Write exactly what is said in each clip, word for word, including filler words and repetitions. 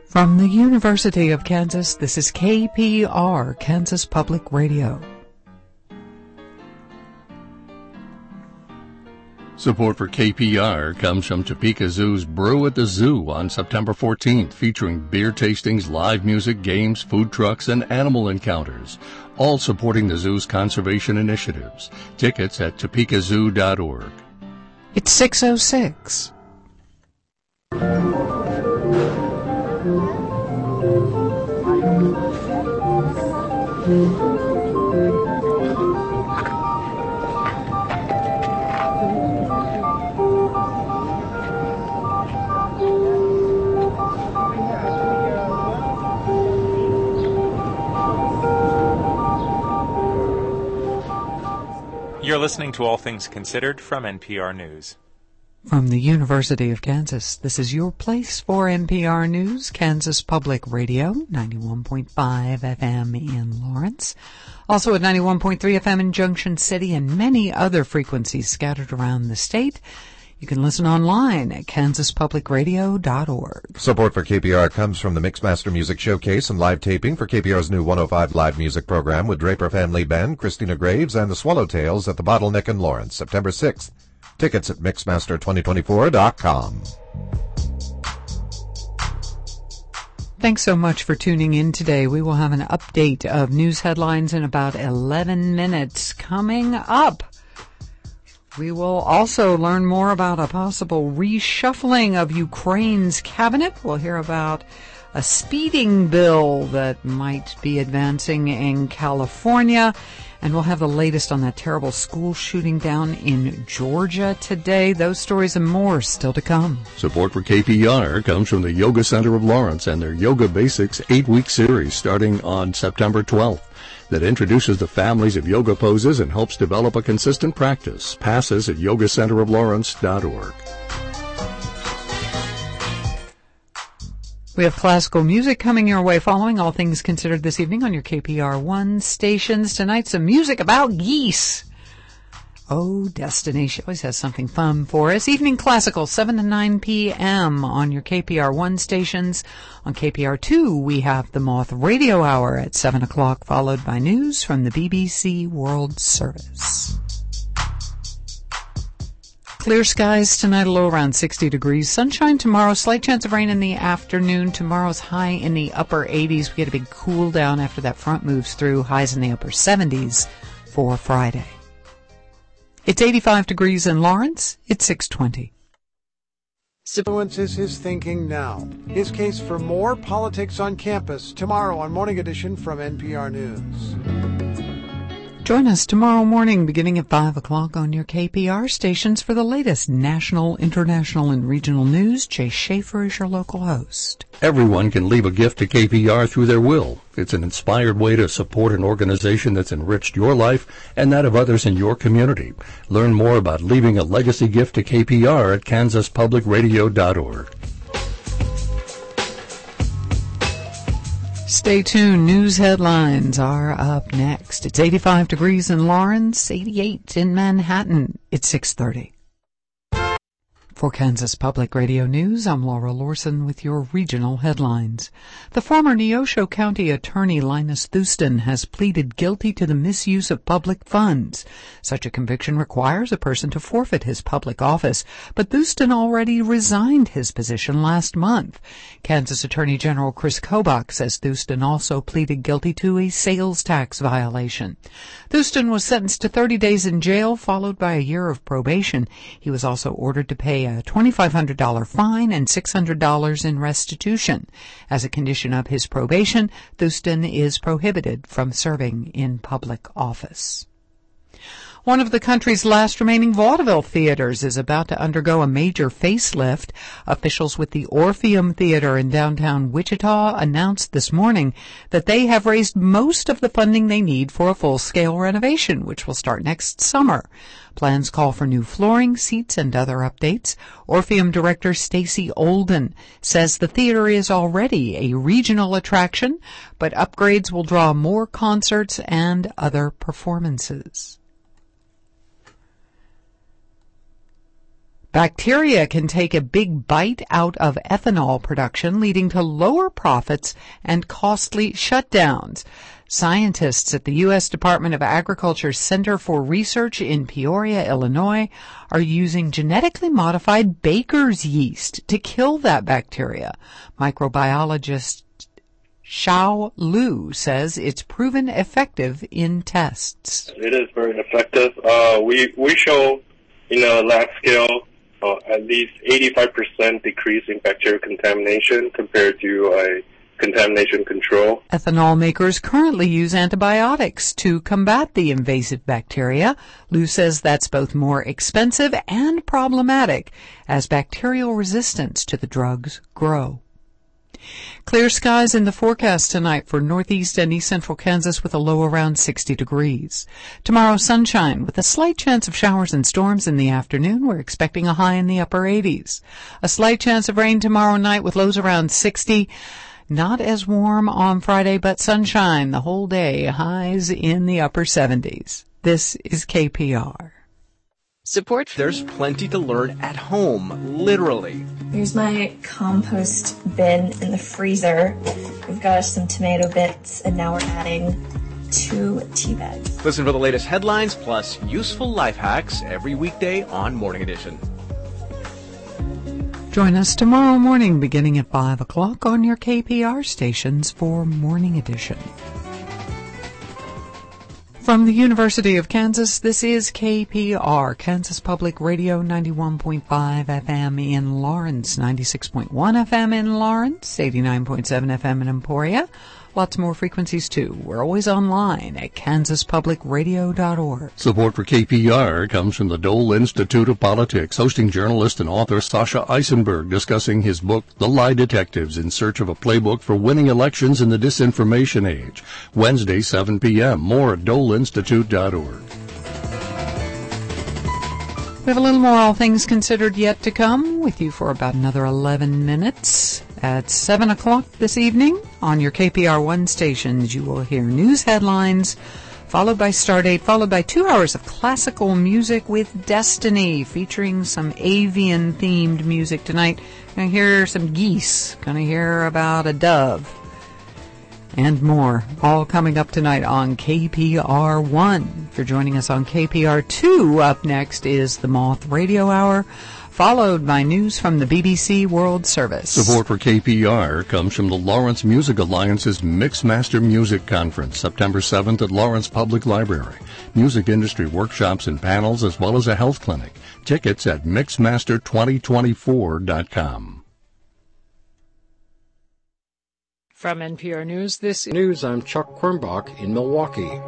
From the University of Kansas, this is K P R, Kansas Public Radio. Support for K P R comes from Topeka Zoo's Brew at the Zoo on September fourteenth, featuring beer tastings, live music, games, food trucks, and animal encounters, all supporting the zoo's conservation initiatives. Tickets at topeka zoo dot org. It's six oh six. You're listening to All Things Considered from N P R News. From the University of Kansas, this is your place for N P R News, Kansas Public Radio, ninety-one point five F M in Lawrence, also at ninety-one point three F M in Junction City, and many other frequencies scattered around the state. You can listen online at kansas public radio dot org. Support for K P R comes from the Mixmaster Music Showcase and live taping for K P R's new one oh five live music program with Draper Family Band, Christina Graves, and the Swallowtails at the Bottleneck in Lawrence, September sixth. Tickets at mixmaster twenty twenty-four dot com. Thanks so much for tuning in today. We will have an update of news headlines in about eleven minutes. Coming up, we will also learn more about a possible reshuffling of Ukraine's cabinet. We'll hear about a speeding bill that might be advancing in California. And we'll have the latest on that terrible school shooting down in Georgia today. Those stories and more still to come. Support for K P R comes from the Yoga Center of Lawrence and their Yoga Basics eight-week series starting on September twelfth that introduces the families of yoga poses and helps develop a consistent practice. Passes at yoga center of lawrence dot org. We have classical music coming your way following All Things Considered this evening on your K P R one stations. Tonight, some music about geese. Oh, Destiny, she always has something fun for us. Evening Classical, seven to nine p.m. on your K P R one stations. On K P R two, we have the Moth Radio Hour at seven o'clock, followed by news from the B B C World Service. Clear skies tonight, a low around sixty degrees. Sunshine tomorrow, slight chance of rain in the afternoon. Tomorrow's high in the upper eighties. We get a big cool down after that front moves through. Highs in the upper seventies for Friday. It's eighty-five degrees in Lawrence. It's six twenty. Influences his thinking now. His case for more politics on campus tomorrow on Morning Edition from N P R News. Join us tomorrow morning beginning at five o'clock on your K P R stations for the latest national, international, and regional news. Jay Schaefer is your local host. Everyone can leave a gift to K P R through their will. It's an inspired way to support an organization that's enriched your life and that of others in your community. Learn more about leaving a legacy gift to K P R at kansas public radio dot org. Stay tuned. News headlines are up next. It's eighty-five degrees in Lawrence, eighty-eight in Manhattan. It's six thirty. For Kansas Public Radio News, I'm Laura Lorson with your regional headlines. The former Neosho County Attorney Linus Thuston has pleaded guilty to the misuse of public funds. Such a conviction requires a person to forfeit his public office, but Thuston already resigned his position last month. Kansas Attorney General Chris Kobach says Thuston also pleaded guilty to a sales tax violation. Thuston was sentenced to thirty days in jail, followed by a year of probation. He was also ordered to pay a twenty-five hundred dollars fine and six hundred dollars in restitution. As a condition of his probation, Thuston is prohibited from serving in public office. One of the country's last remaining vaudeville theaters is about to undergo a major facelift. Officials with the Orpheum Theater in downtown Wichita announced this morning that they have raised most of the funding they need for a full-scale renovation, which will start next summer. Plans call for new flooring, seats, and other updates. Orpheum director Stacy Olden says the theater is already a regional attraction, but upgrades will draw more concerts and other performances. Bacteria can take a big bite out of ethanol production, leading to lower profits and costly shutdowns. Scientists at the U S Department of Agriculture Center for Research in Peoria, Illinois, are using genetically modified baker's yeast to kill that bacteria. Microbiologist Xiao Lu says it's proven effective in tests. It is very effective. Uh, we, we show in a lab scale uh, at least eighty-five percent decrease in bacterial contamination compared to a contamination control. Ethanol makers currently use antibiotics to combat the invasive bacteria. Lu says that's both more expensive and problematic as bacterial resistance to the drugs grow. Clear skies in the forecast tonight for northeast and east central Kansas with a low around sixty degrees. Tomorrow, sunshine with a slight chance of showers and storms in the afternoon. We're expecting a high in the upper eighties. A slight chance of rain tomorrow night with lows around sixty. Not as warm on Friday, but sunshine the whole day, highs in the upper seventies. This is K P R. Support. There's plenty to learn at home, literally. Here's my compost bin in the freezer. We've got some tomato bits, and now we're adding two tea bags. Listen for the latest headlines plus useful life hacks every weekday on Morning Edition. Join us tomorrow morning beginning at five o'clock on your K P R stations for Morning Edition. From the University of Kansas, this is K P R, Kansas Public Radio, ninety-one point five F M in Lawrence, ninety-six point one F M in Lawrence, eighty-nine point seven F M in Emporia. Lots more frequencies, too. We're always online at kansas public radio dot org. Support for K P R comes from the Dole Institute of Politics, hosting journalist and author Sasha Eisenberg discussing his book, The Lie Detectives, in search of a playbook for winning elections in the disinformation age. Wednesday, seven p.m. More at dole institute dot org. We have a little more All Things Considered yet to come with you for about another eleven minutes. At seven o'clock this evening on your K P R one stations, you will hear news headlines, followed by Stardate, followed by two hours of classical music with Destiny, featuring some avian-themed music tonight. Gonna hear some geese, gonna hear about a dove, and more, all coming up tonight on K P R one. If you're joining us on K P R two, up next is the Moth Radio Hour, followed by news from the B B C World Service. Support for K P R comes from the Lawrence Music Alliance's Mixmaster Music Conference, September seventh at Lawrence Public Library. Music industry workshops and panels, as well as a health clinic. Tickets at mixmaster twenty twenty-four dot com. From N P R News, this is News. I'm Chuck Quirmbach in Milwaukee.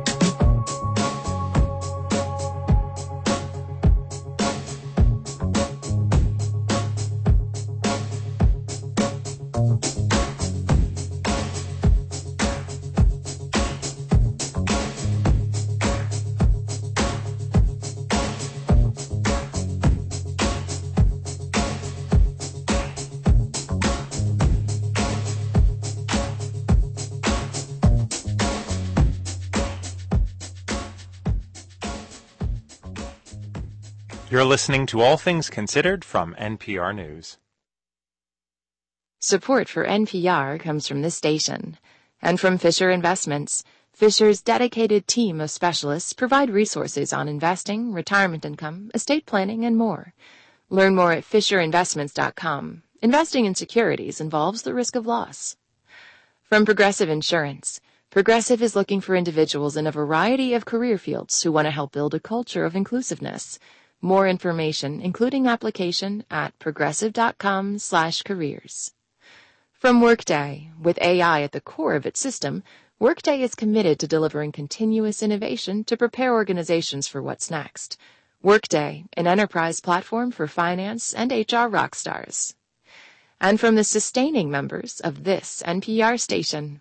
You're listening to All Things Considered from N P R News. Support for N P R comes from this station and from Fisher Investments. Fisher's dedicated team of specialists provide resources on investing, retirement income, estate planning, and more. Learn more at fisher investments dot com. Investing in securities involves the risk of loss. From Progressive Insurance. Progressive is looking for individuals in a variety of career fields who want to help build a culture of inclusiveness. More information, including application, at progressive.com slash careers. From Workday, with A I at the core of its system, Workday is committed to delivering continuous innovation to prepare organizations for what's next. Workday, an enterprise platform for finance and H R rockstars. And from the sustaining members of this N P R station.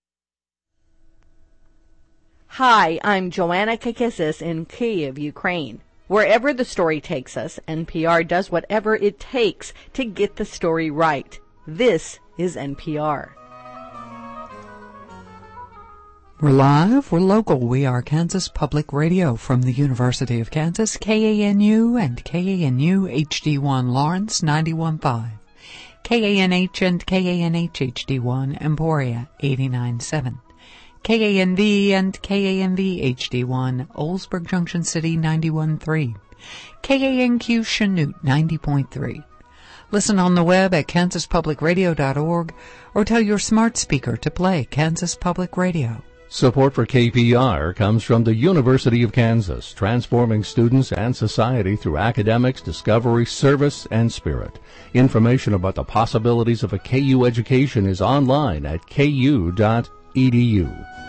Hi, I'm Joanna Kakissis in Kyiv, Ukraine. Wherever the story takes us, N P R does whatever it takes to get the story right. This is N P R. We're live, we're local, we are Kansas Public Radio from the University of Kansas, K A N U and K A N U H D one Lawrence ninety-one point five, K A N H and K A N H H D one Emporia eighty-nine point seven, K A N V and K A N V H D one Oldsburg Junction City ninety-one point three, K A N Q Chanute ninety point three. Listen on the web at kansas public radio dot org or tell your smart speaker to play Kansas Public Radio. Support for K P R comes from the University of Kansas, transforming students and society through academics, discovery, service, and spirit. Information about the possibilities of a K U education is online at k u dot e d u.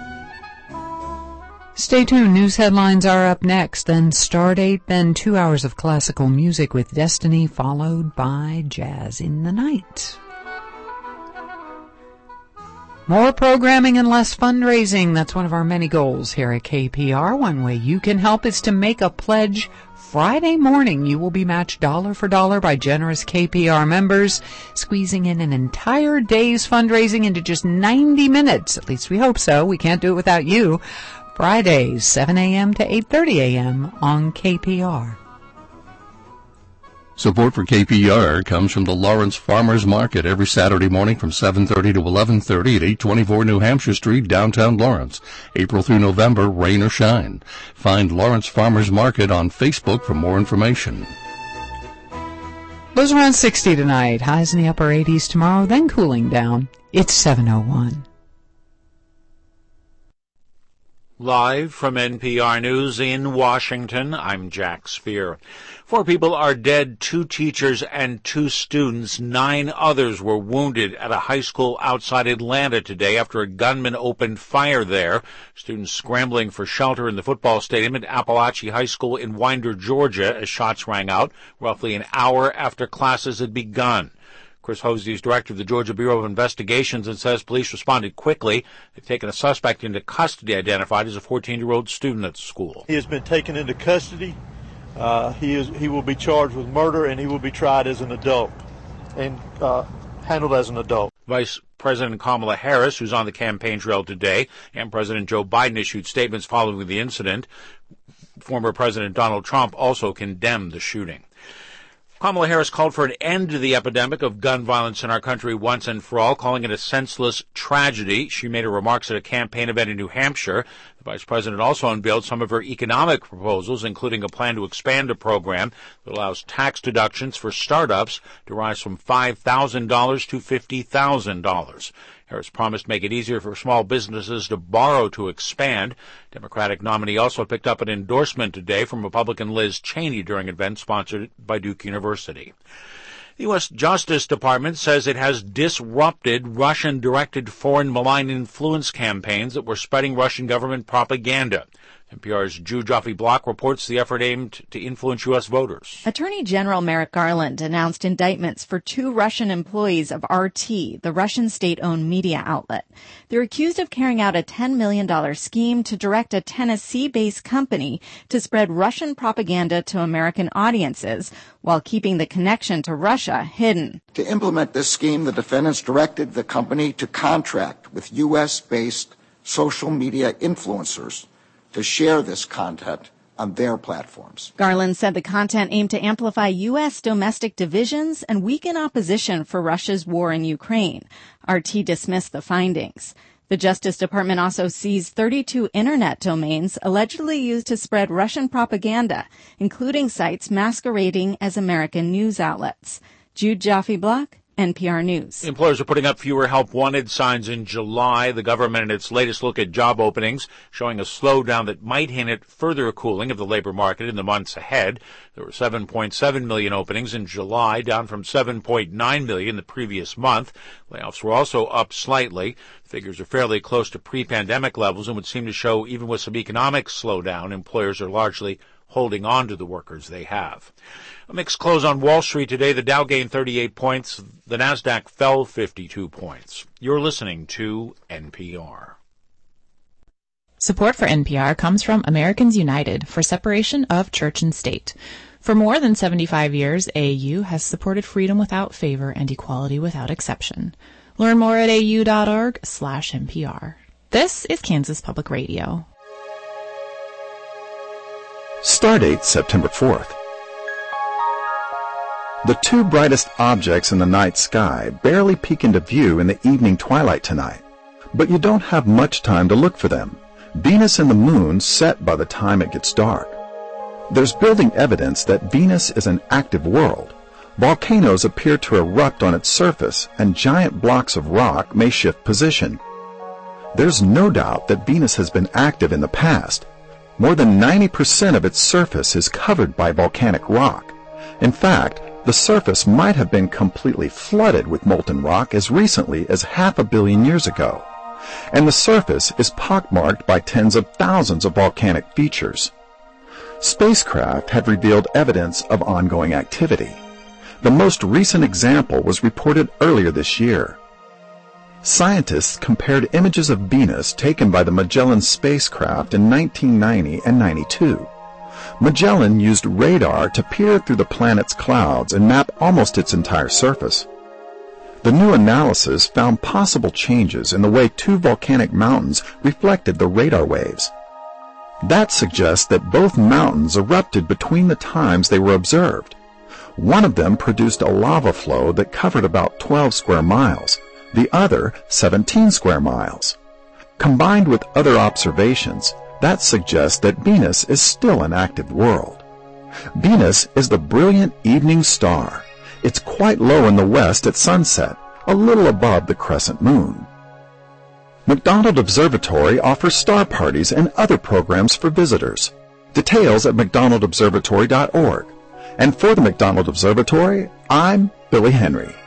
Stay tuned. News headlines are up next, then Stardate, then two hours of classical music with Destiny, followed by Jazz in the Night. More programming and less fundraising. That's one of our many goals here at K P R. One way you can help is to make a pledge. Friday morning, you will be matched dollar for dollar by generous K P R members, squeezing in an entire day's fundraising into just ninety minutes. At least we hope so. We can't do it without you. Fridays, seven a.m. to eight thirty a.m. on K P R. Support for K P R comes from the Lawrence Farmers Market every Saturday morning from seven thirty to eleven thirty at eight twenty-four New Hampshire Street, downtown Lawrence. April through November, rain or shine. Find Lawrence Farmers Market on Facebook for more information. Lows around sixty tonight, highs in the upper eighties tomorrow, then cooling down. It's seven oh one. Live from N P R News in Washington, I'm Jack Spear. Four people are dead, two teachers and two students. Nine others were wounded at a high school outside Atlanta today after a gunman opened fire there. Students scrambling for shelter in the football stadium at Appalachia High School in Winder, Georgia, as shots rang out roughly an hour after classes had begun. Chris Hosey is director of the Georgia Bureau of Investigations and says police responded quickly. They've taken a suspect into custody identified as a fourteen-year-old student at the school. He has been taken into custody. Uh, he is he will be charged with murder, and he will be tried as an adult and uh, handled as an adult. Vice President Kamala Harris, who's on the campaign trail today, and President Joe Biden issued statements following the incident. Former President Donald Trump also condemned the shooting. Kamala Harris called for an end to the epidemic of gun violence in our country once and for all, calling it a senseless tragedy. She made her remarks at a campaign event in New Hampshire. The vice president also unveiled some of her economic proposals, including a plan to expand a program that allows tax deductions for startups to rise from five thousand dollars to fifty thousand dollars. Harris promised to make it easier for small businesses to borrow to expand. Democratic nominee also picked up an endorsement today from Republican Liz Cheney during an event sponsored by Duke University. The U S Justice Department says it has disrupted Russian-directed foreign malign influence campaigns that were spreading Russian government propaganda. N P R's Jude Joffe-Block reports the effort aimed to influence U S voters. Attorney General Merrick Garland announced indictments for two Russian employees of R T, the Russian state-owned media outlet. They're accused of carrying out a ten million dollars scheme to direct a Tennessee-based company to spread Russian propaganda to American audiences while keeping the connection to Russia hidden. To implement this scheme, the defendants directed the company to contract with U S-based social media influencers to share this content on their platforms. Garland said the content aimed to amplify U S domestic divisions and weaken opposition for Russia's war in Ukraine. R T dismissed the findings. The Justice Department also seized thirty-two internet domains allegedly used to spread Russian propaganda, including sites masquerading as American news outlets. Jude Joffe-Block, N P R News. Employers are putting up fewer help wanted signs in July. The government in its latest look at job openings showing a slowdown that might hint at further cooling of the labor market in the months ahead. There were seven point seven million openings in July, down from seven point nine million the previous month. Layoffs were also up slightly. Figures are fairly close to pre-pandemic levels and would seem to show even with some economic slowdown, employers are largely holding on to the workers they have. A mixed close on Wall Street today. The Dow gained thirty-eight points. The Nasdaq fell fifty-two points. You're listening to N P R. Support for N P R comes from Americans United for separation of church and state. For more than seventy-five years, A A U has supported freedom without favor and equality without exception. Learn more at au.org slash NPR. This is Kansas Public Radio. Stardate September fourth. The two brightest objects in the night sky barely peek into view in the evening twilight tonight, but you don't have much time to look for them. Venus and the Moon set by the time it gets dark. There's building evidence that Venus is an active world. Volcanoes appear to erupt on its surface, and giant blocks of rock may shift position. There's no doubt that Venus has been active in the past. More than ninety percent of its surface is covered by volcanic rock. In fact, the surface might have been completely flooded with molten rock as recently as half a billion years ago. And the surface is pockmarked by tens of thousands of volcanic features. Spacecraft have revealed evidence of ongoing activity. The most recent example was reported earlier this year. Scientists compared images of Venus taken by the Magellan spacecraft in nineteen ninety and ninety-two. Magellan used radar to peer through the planet's clouds and map almost its entire surface. The new analysis found possible changes in the way two volcanic mountains reflected the radar waves. That suggests that both mountains erupted between the times they were observed. One of them produced a lava flow that covered about twelve square miles, the other seventeen square miles. Combined with other observations, that suggests that Venus is still an active world. Venus is the brilliant evening star. It's quite low in the west at sunset, a little above the crescent moon. McDonald Observatory offers star parties and other programs for visitors. Details at mcdonald observatory dot org. And for the McDonald Observatory, I'm Billy Henry.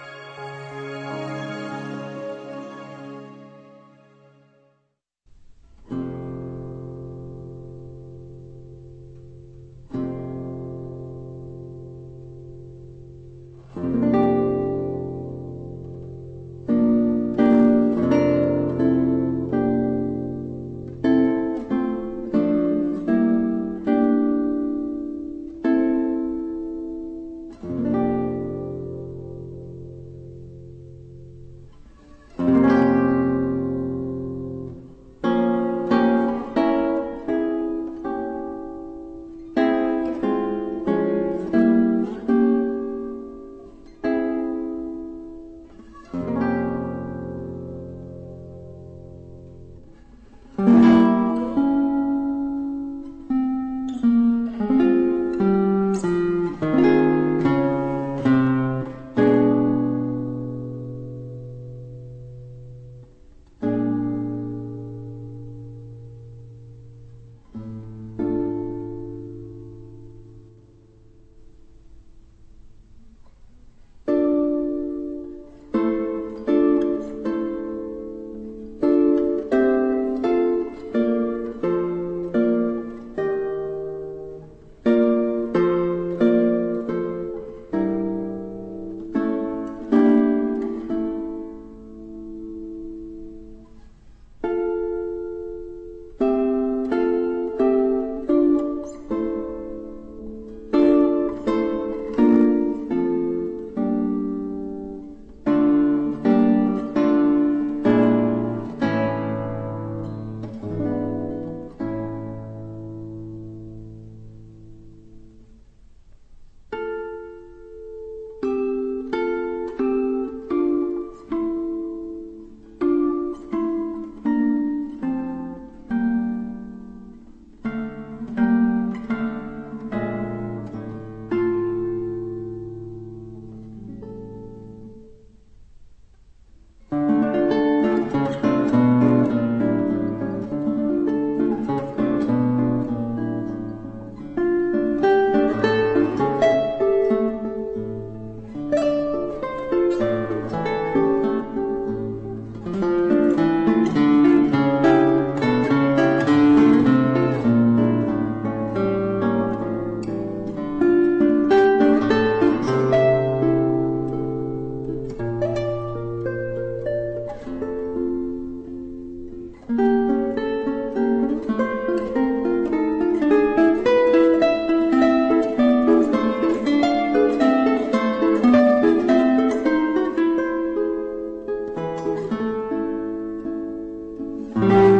Thank you.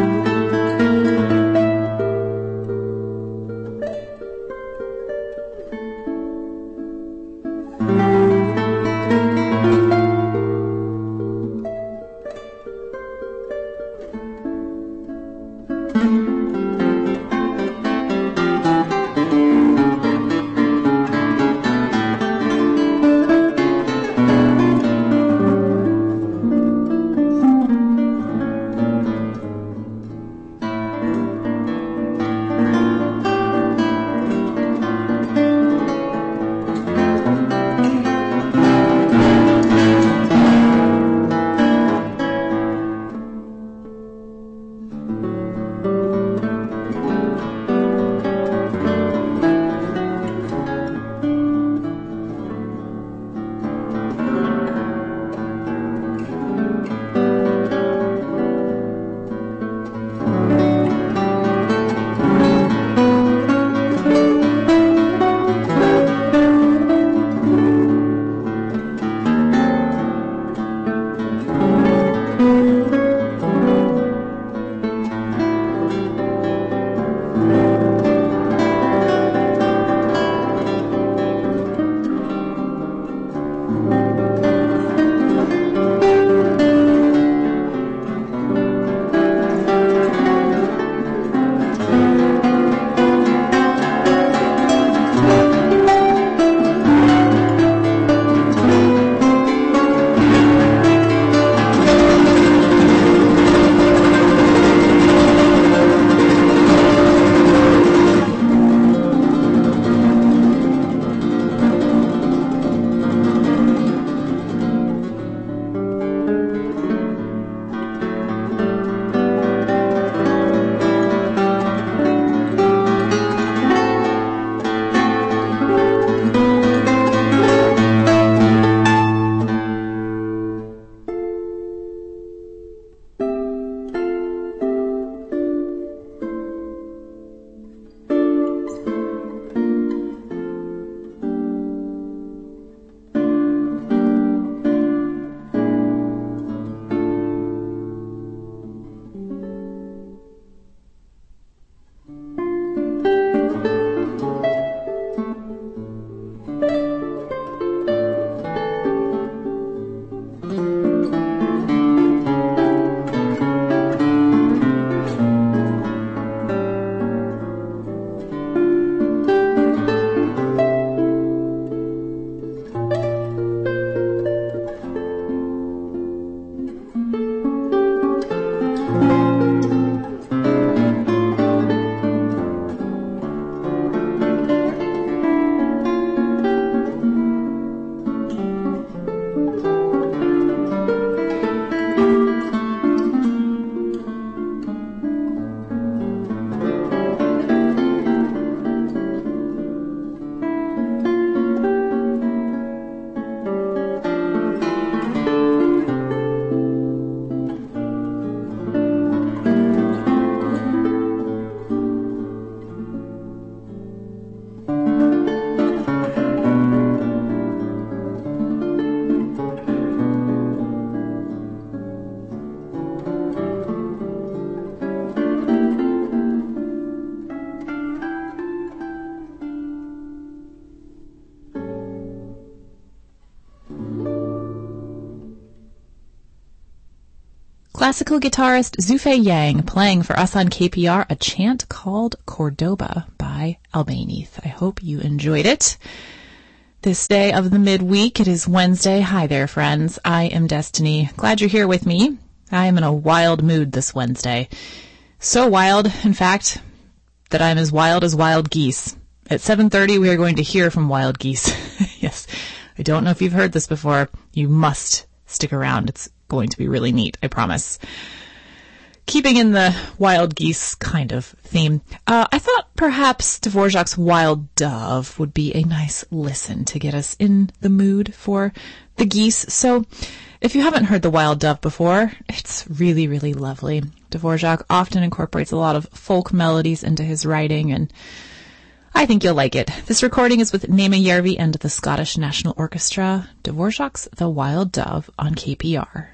Classical guitarist Zufei Yang playing for us on K P R a chant called Cordoba by Albanese. I hope you enjoyed it. This day of the midweek, it is Wednesday. Hi there, friends. I am Destiny. Glad you're here with me. I am in a wild mood this Wednesday. So wild, in fact, that I'm as wild as wild geese. At seven thirty, we are going to hear from wild geese. Yes, I don't know if you've heard this before. You must stick around. It's going to be really neat, I promise. Keeping in the wild geese kind of theme, uh, I thought perhaps Dvorak's Wild Dove would be a nice listen to get us in the mood for the geese. So if you haven't heard the Wild Dove before, it's really, really lovely. Dvorak often incorporates a lot of folk melodies into his writing, and I think you'll like it. This recording is with Nema Järvi and the Scottish National Orchestra. Dvorak's The Wild Dove on K P R.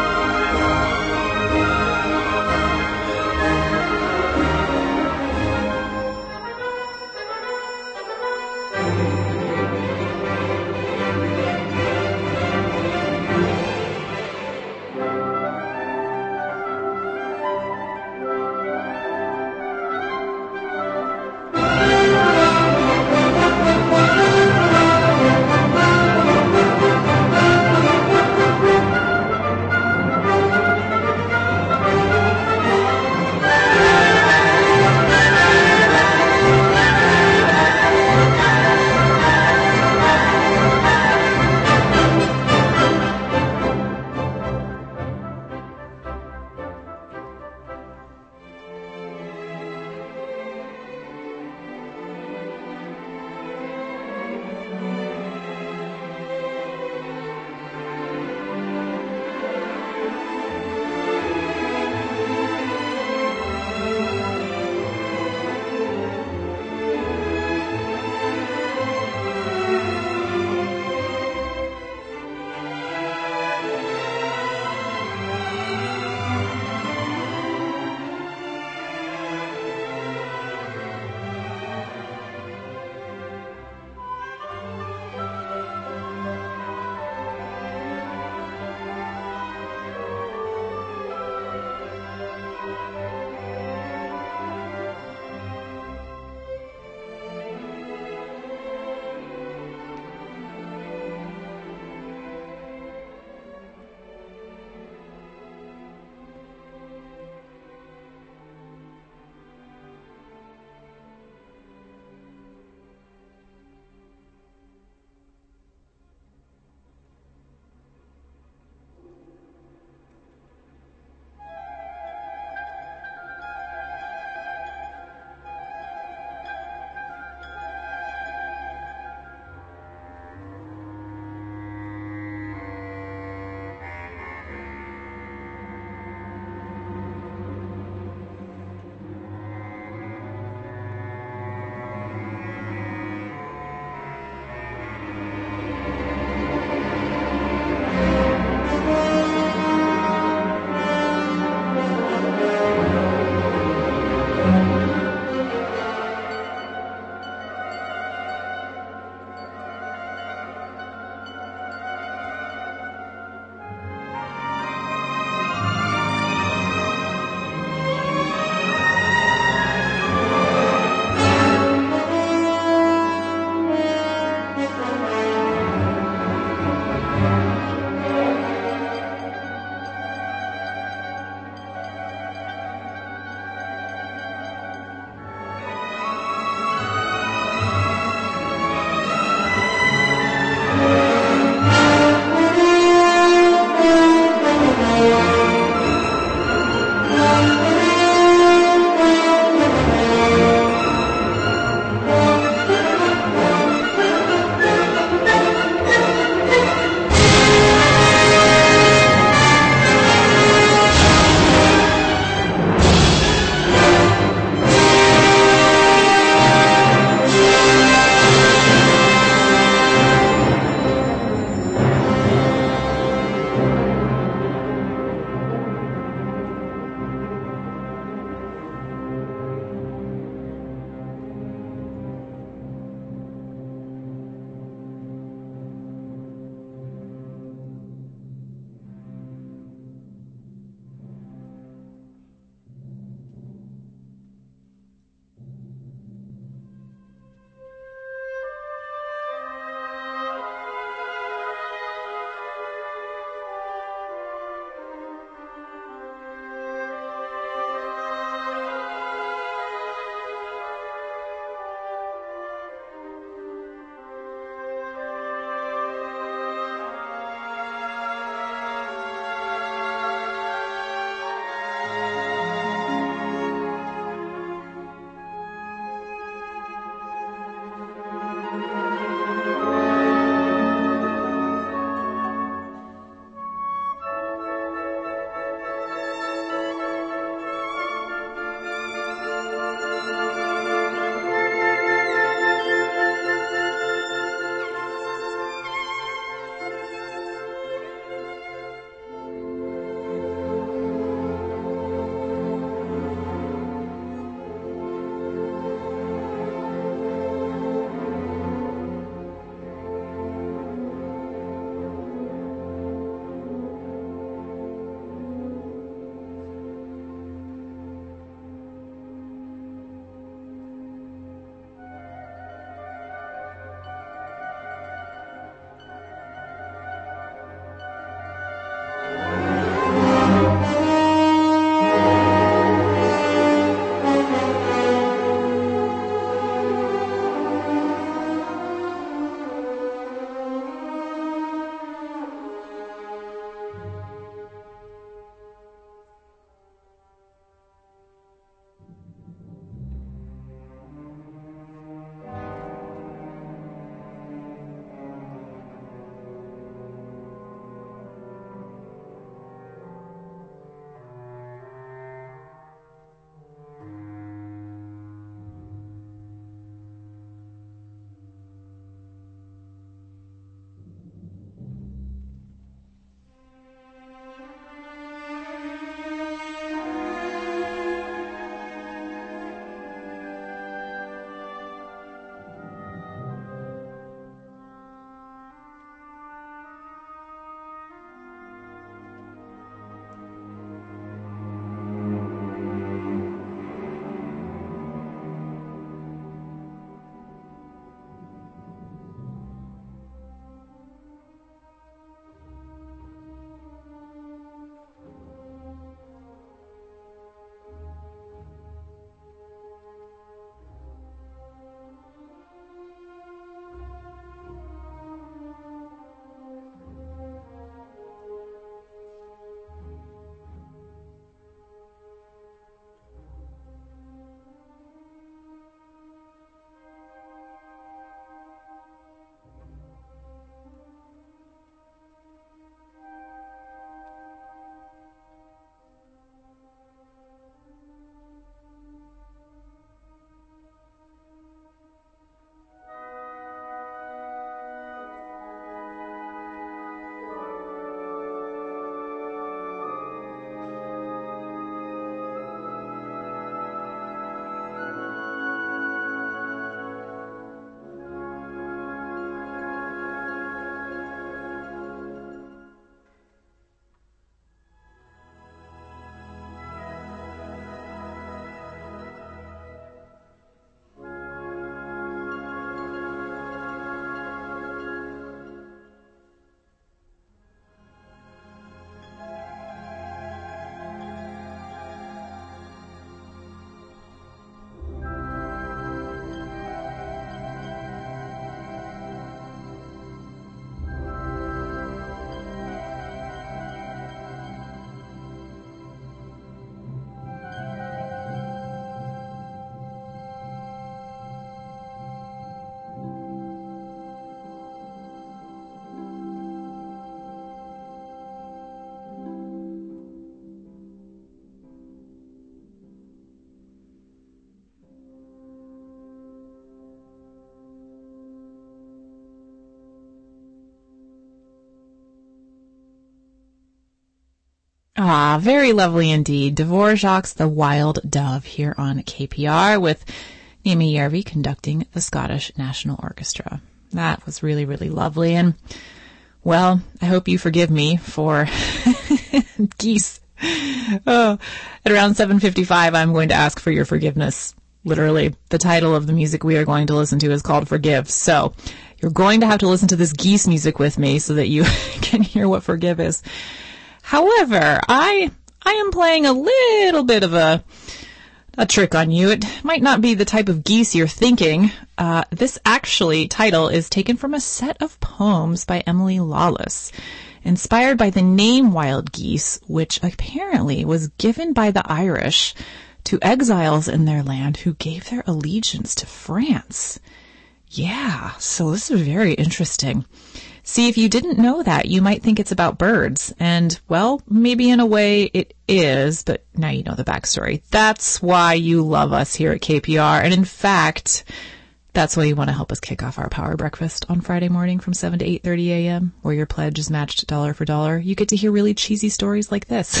Ah, very lovely indeed. Dvorak's The Wild Dove here on K P R with Niemi Järvi conducting the Scottish National Orchestra. That was really, really lovely. And, well, I hope you forgive me for geese. Oh, at around seven fifty-five, I'm going to ask for your forgiveness. Literally, the title of the music we are going to listen to is called Forgive. So you're going to have to listen to this geese music with me so that you can hear what forgive is. However, I I am playing a little bit of a a trick on you. It might not be the type of geese you're thinking. Uh, this actually title is taken from a set of poems by Emily Lawless, inspired by the name wild geese, which apparently was given by the Irish to exiles in their land who gave their allegiance to France. Yeah, so this is very interesting. See, if you didn't know that, you might think it's about birds. And, well, maybe in a way it is, but now you know the backstory. That's why you love us here at K P R. And in fact, that's why you want to help us kick off our Power Breakfast on Friday morning from seven to eight thirty a.m., where your pledge is matched dollar for dollar. You get to hear really cheesy stories like this.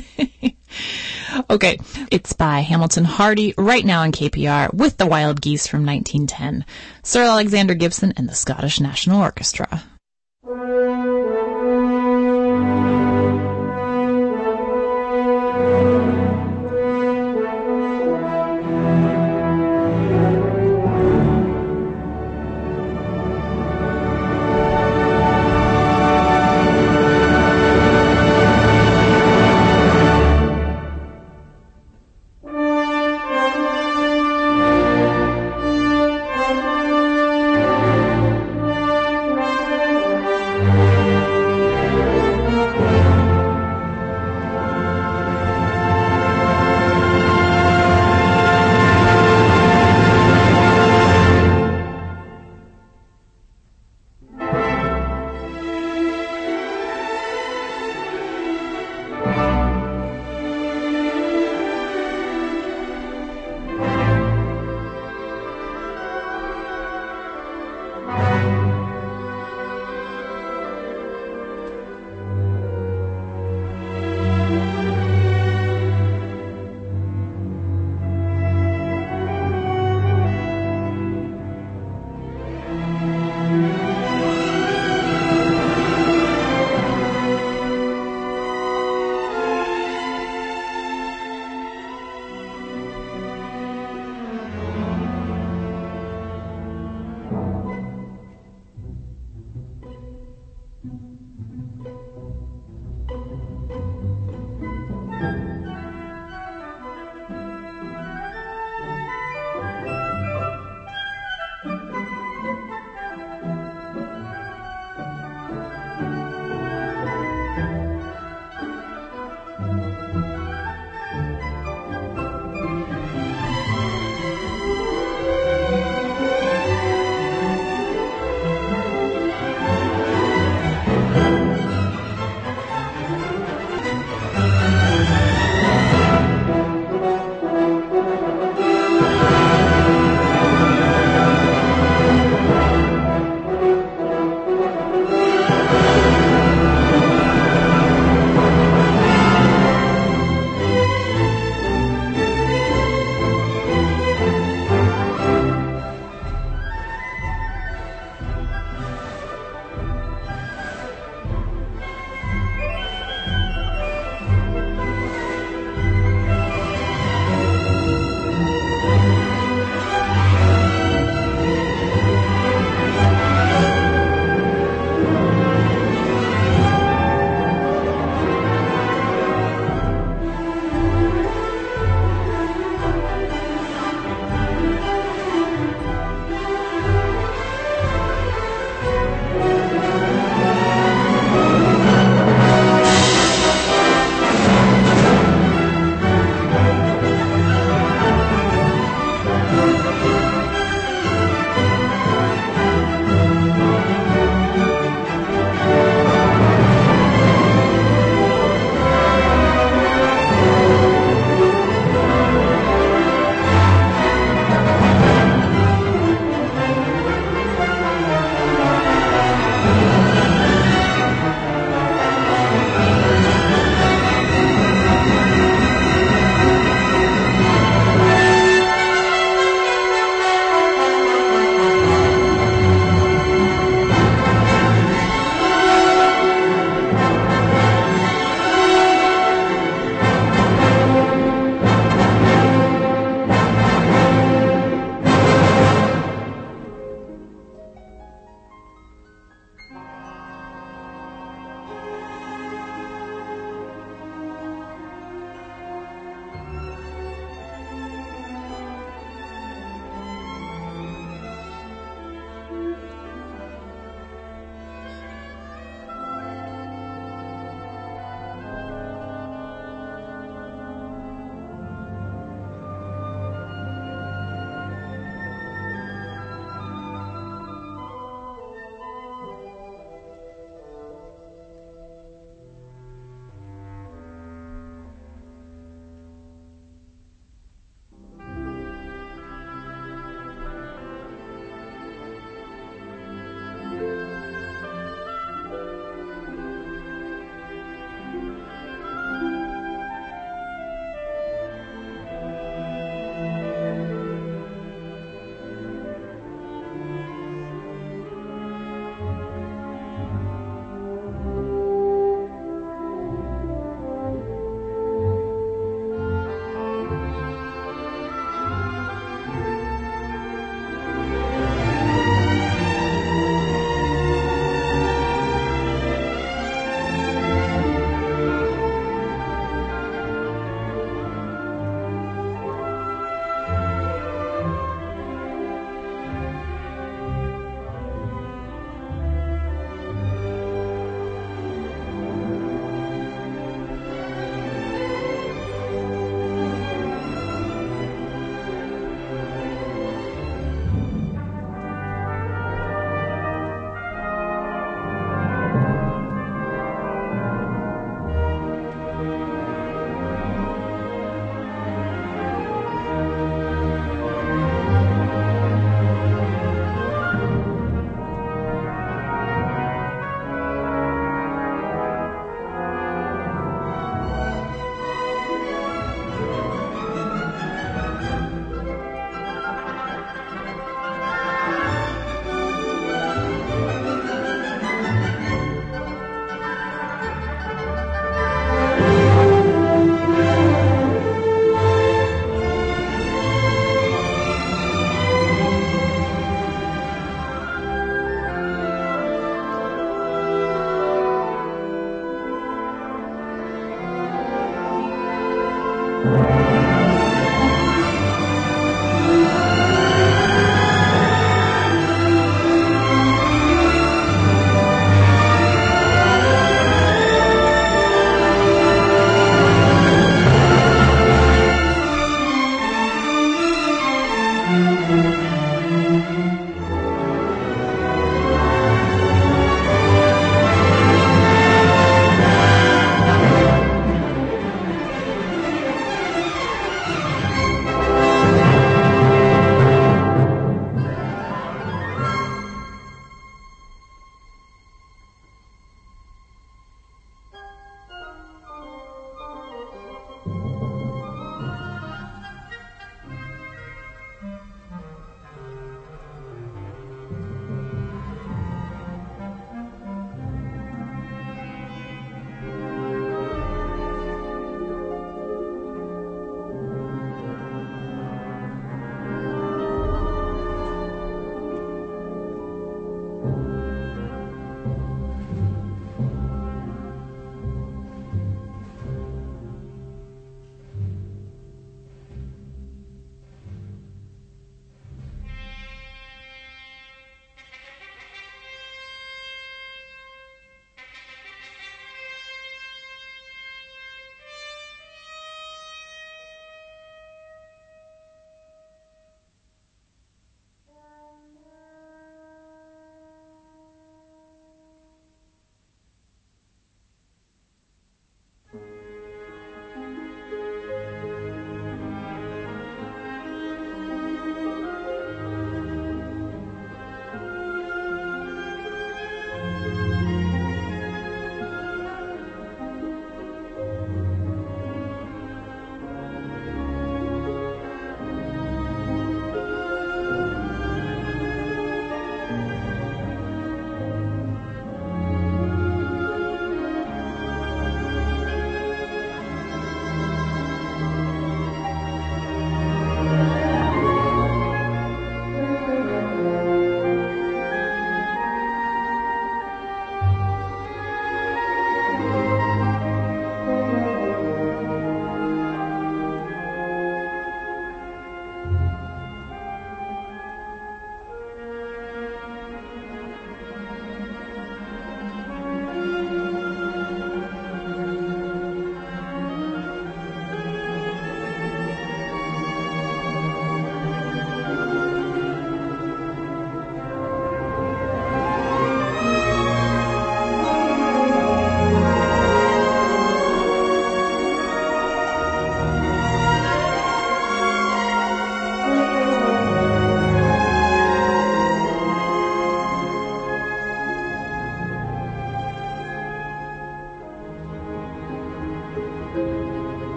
Okay, it's by Hamilton Hardy right now on K P R with The Wild Geese from nineteen ten. Sir Alexander Gibson and the Scottish National Orchestra. Thank you.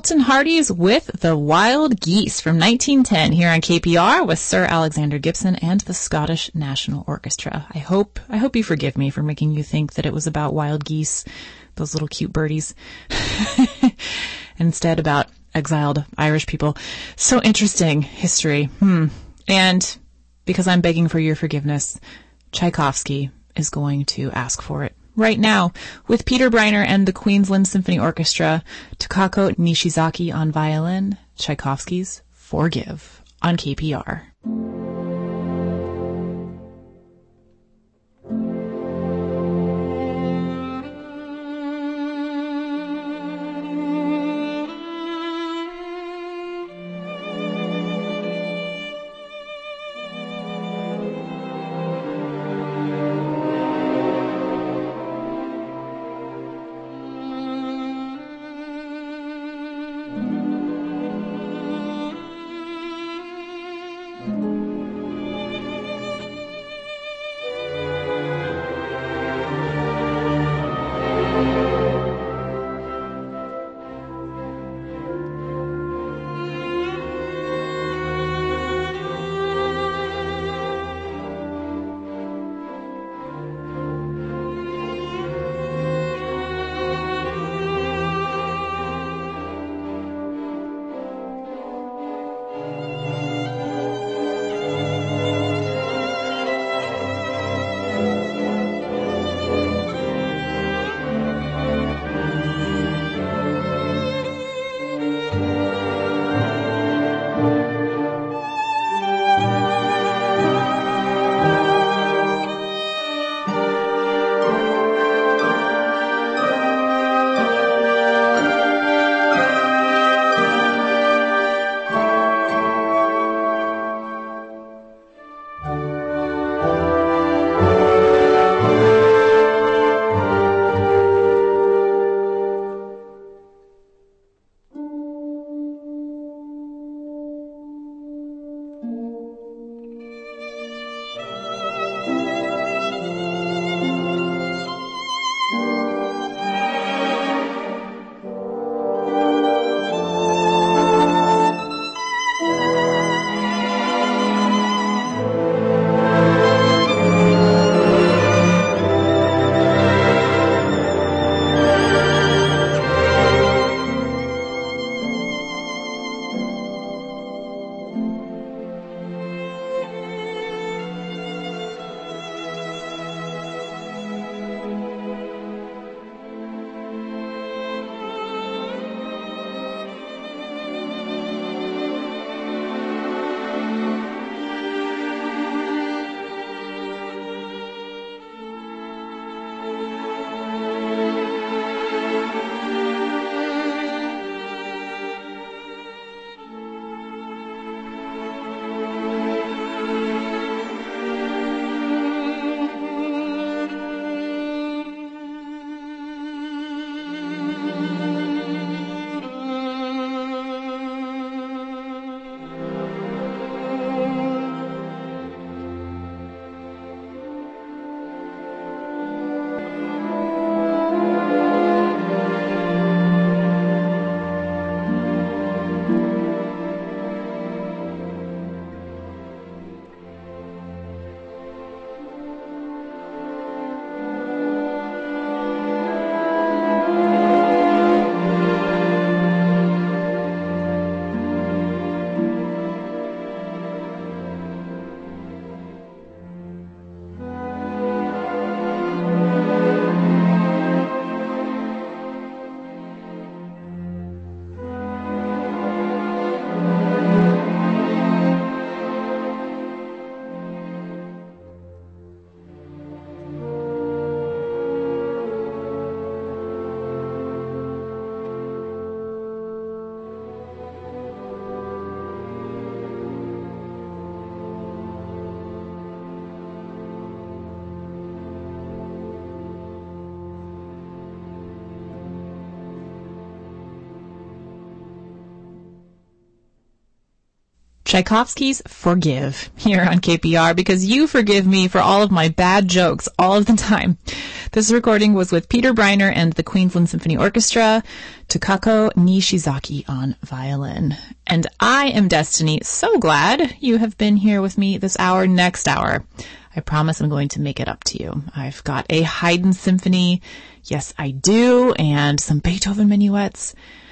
Milton Hardy's With the Wild Geese from nineteen ten here on K P R with Sir Alexander Gibson and the Scottish National Orchestra. I hope, I hope you forgive me for making you think that it was about wild geese, those little cute birdies, instead about exiled Irish people. So interesting history. Hmm. And because I'm begging for your forgiveness, Tchaikovsky is going to ask for it right now with Peter Briner and the Queensland Symphony Orchestra, Takako Nishizaki on violin, Tchaikovsky's Forgive on K P R. Tchaikovsky's Forgive here on K P R, because you forgive me for all of my bad jokes all of the time. This recording was with Peter Briner and the Queensland Symphony Orchestra, Takako Nishizaki on violin. And I am Destiny. So glad you have been here with me this hour. Next hour, I promise I'm going to make it up to you. I've got a Haydn symphony. Yes, I do. And some Beethoven minuets.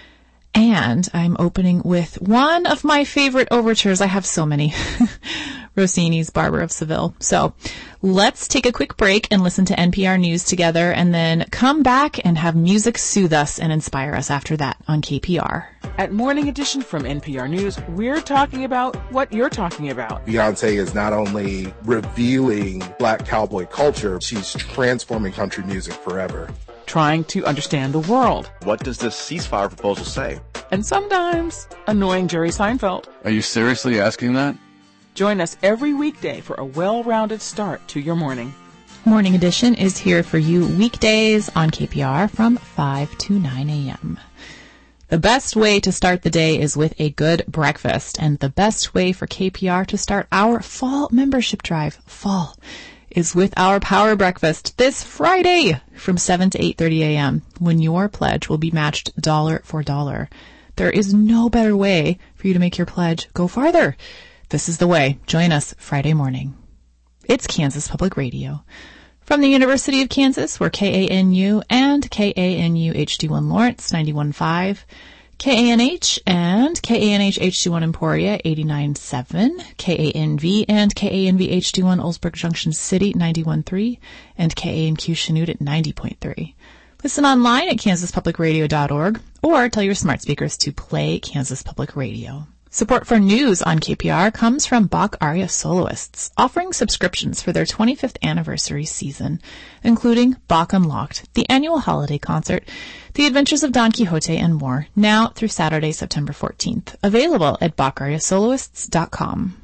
And I'm opening with one of my favorite overtures. I have so many. Rossini's Barber of Seville. So let's take a quick break and listen to N P R News together, and then come back and have music soothe us and inspire us after that on K P R. At Morning Edition from N P R News, we're talking about what you're talking about. Beyonce is not only revealing Black cowboy culture, she's transforming country music forever. Trying to understand the world. What does this ceasefire proposal say? And sometimes annoying Jerry Seinfeld. Are you seriously asking that? Join us every weekday for a well-rounded start to your morning. Morning Edition is here for you weekdays on K P R from five to nine a.m. The best way to start the day is with a good breakfast, and the best way for K P R to start our fall membership drive, fall, is with our Power Breakfast this Friday from seven to eight thirty a.m. when your pledge will be matched dollar for dollar. There is no better way for you to make your pledge go farther. This is the way. Join us Friday morning. It's Kansas Public Radio. From the University of Kansas, we're K A N U and K A N U H D one Lawrence, ninety-one point five. K A N H and K A N H H D one Emporia, eighty-nine point seven, K A N V and K A N V H D one Oldsburg Junction City, ninety-one point three, and K A N Q Chanute at ninety point three. Listen online at kansas public radio dot org or tell your smart speakers to play Kansas Public Radio. Support for news on K P R comes from Bach Aria Soloists, offering subscriptions for their twenty-fifth anniversary season, including Bach Unlocked, the annual holiday concert, The Adventures of Don Quixote, and more, now through Saturday, September fourteenth. Available at bach aria soloists dot com.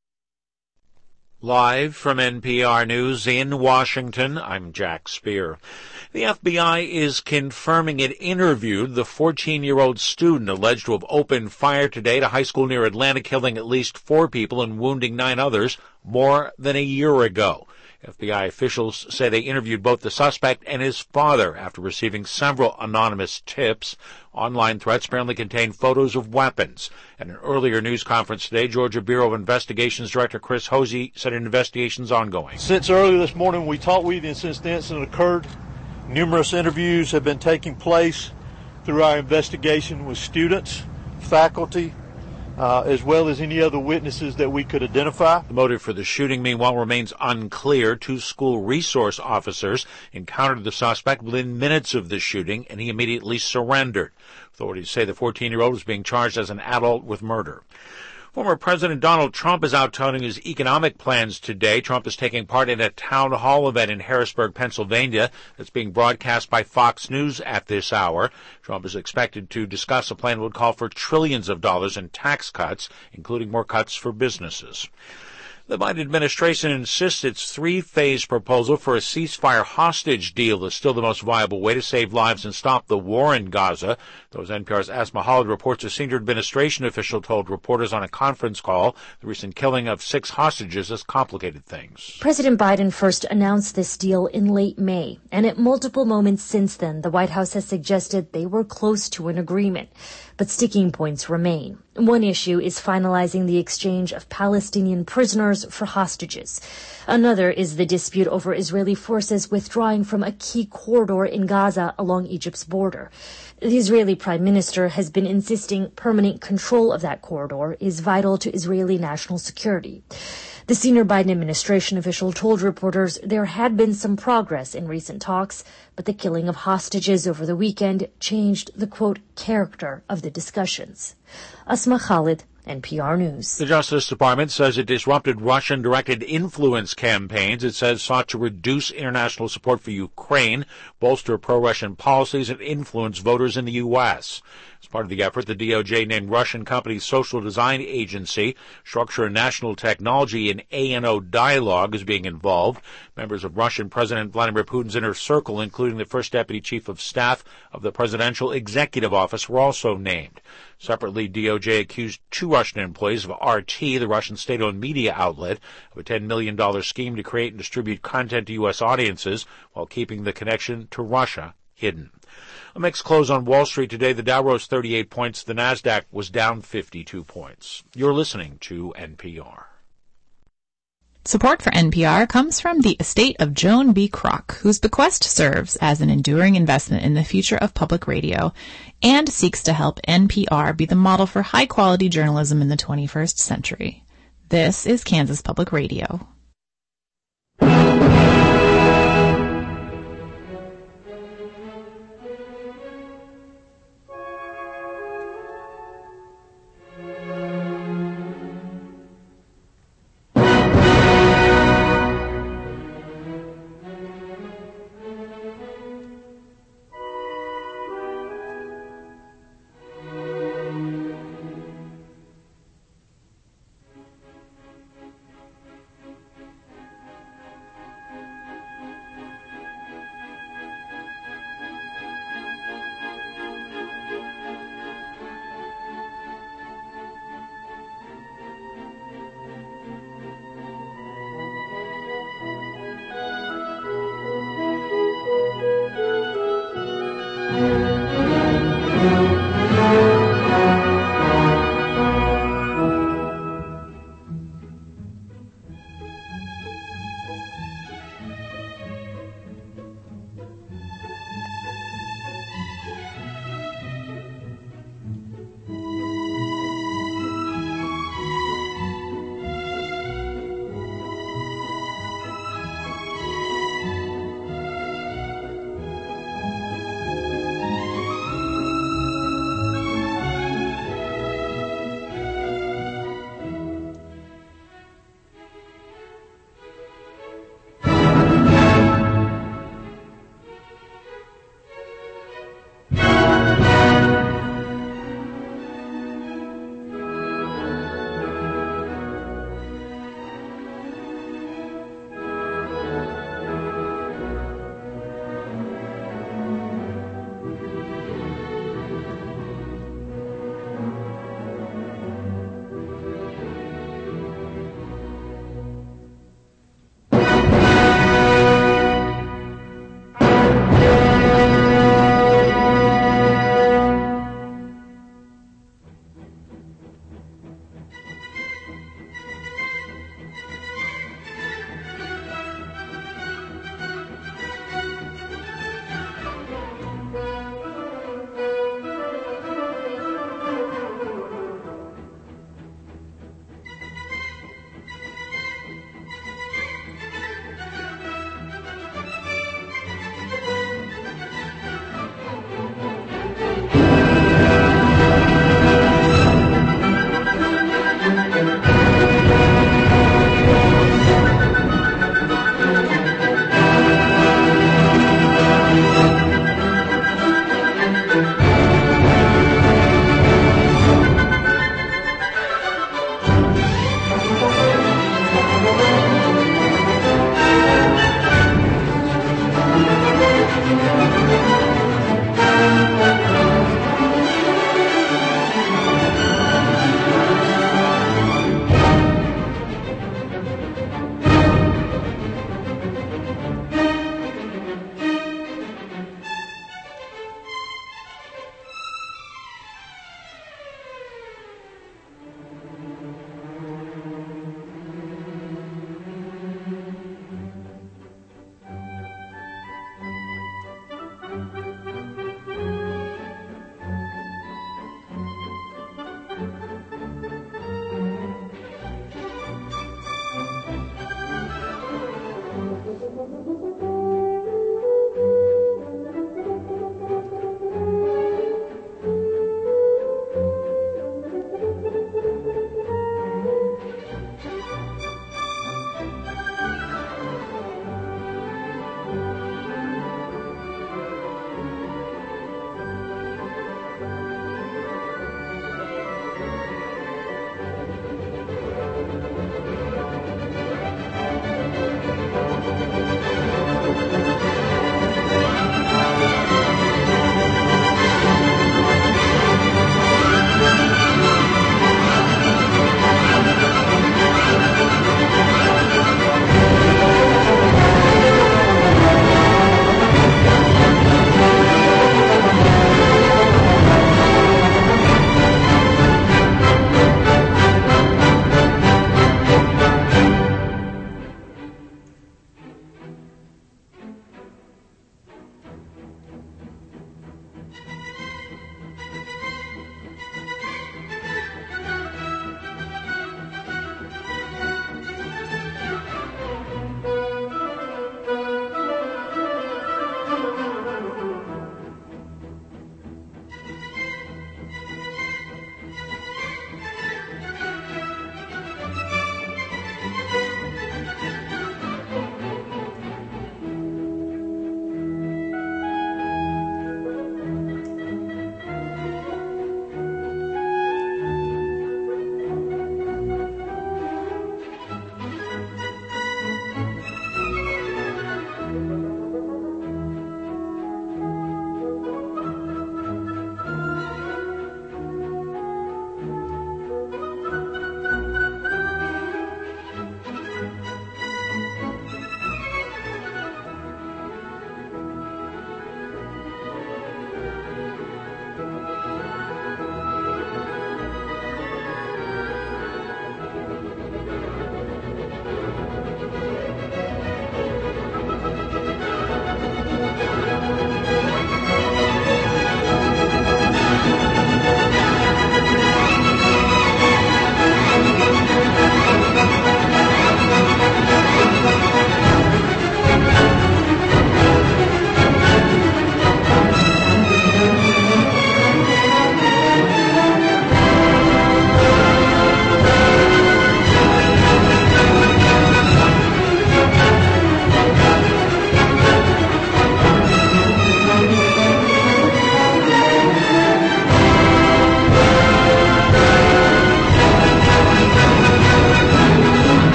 Live from N P R News in Washington, I'm Jack Speer. The F B I is confirming it interviewed the fourteen-year-old student alleged to have opened fire today at a high school near Atlanta, killing at least four people and wounding nine others more than a year ago. F B I officials say they interviewed both the suspect and his father after receiving several anonymous tips. Online threats apparently contained photos of weapons. At an earlier news conference today, Georgia Bureau of Investigations Director Chris Hosey said an investigation is ongoing. Since earlier this morning we talked with you, and since the incident occurred, numerous interviews have been taking place through our investigation with students, faculty, Uh, as well as any other witnesses that we could identify. The motive for the shooting, meanwhile, remains unclear. Two school resource officers encountered the suspect within minutes of the shooting, and he immediately surrendered. Authorities say the fourteen-year-old is being charged as an adult with murder. Former President Donald Trump is out touting his economic plans today. Trump is taking part in a town hall event in Harrisburg, Pennsylvania, that's being broadcast by Fox News at this hour. Trump is expected to discuss a plan that would call for trillions of dollars in tax cuts, including more cuts for businesses. The Biden administration insists its three-phase proposal for a ceasefire hostage deal is still the most viable way to save lives and stop the war in Gaza. Those N P R's Asma Khalid reports a senior administration official told reporters on a conference call the recent killing of six hostages has complicated things. President Biden first announced this deal in late May, and at multiple moments since then, the White House has suggested they were close to an agreement. But sticking points remain. One issue is finalizing the exchange of Palestinian prisoners for hostages. Another is the dispute over Israeli forces withdrawing from a key corridor in Gaza along Egypt's border. The Israeli Prime Minister has been insisting permanent control of that corridor is vital to Israeli national security. The senior Biden administration official told reporters there had been some progress in recent talks, but the killing of hostages over the weekend changed the, quote, character of the discussions. Asma Khalid, N P R News. The Justice Department says it disrupted Russian-directed influence campaigns it says sought to reduce international support for Ukraine, bolster pro-Russian policies, and influence voters in the U S As part of the effort, the D O J named Russian company Social Design Agency, Structure and National Technology, and A N O Dialogue as being involved. Members of Russian President Vladimir Putin's inner circle, including the first deputy chief of staff of the Presidential Executive Office, were also named. Separately, D O J accused two Russian employees of R T, the Russian state-owned media outlet, of a ten million dollars scheme to create and distribute content to U S audiences while keeping the connection to Russia hidden. A mixed close on Wall Street today. The Dow rose thirty-eight points. The Nasdaq was down fifty-two points. You're listening to N P R. Support for N P R comes from the estate of Joan B. Kroc, whose bequest serves as an enduring investment in the future of public radio and seeks to help N P R be the model for high-quality journalism in the twenty-first century. This is Kansas Public Radio.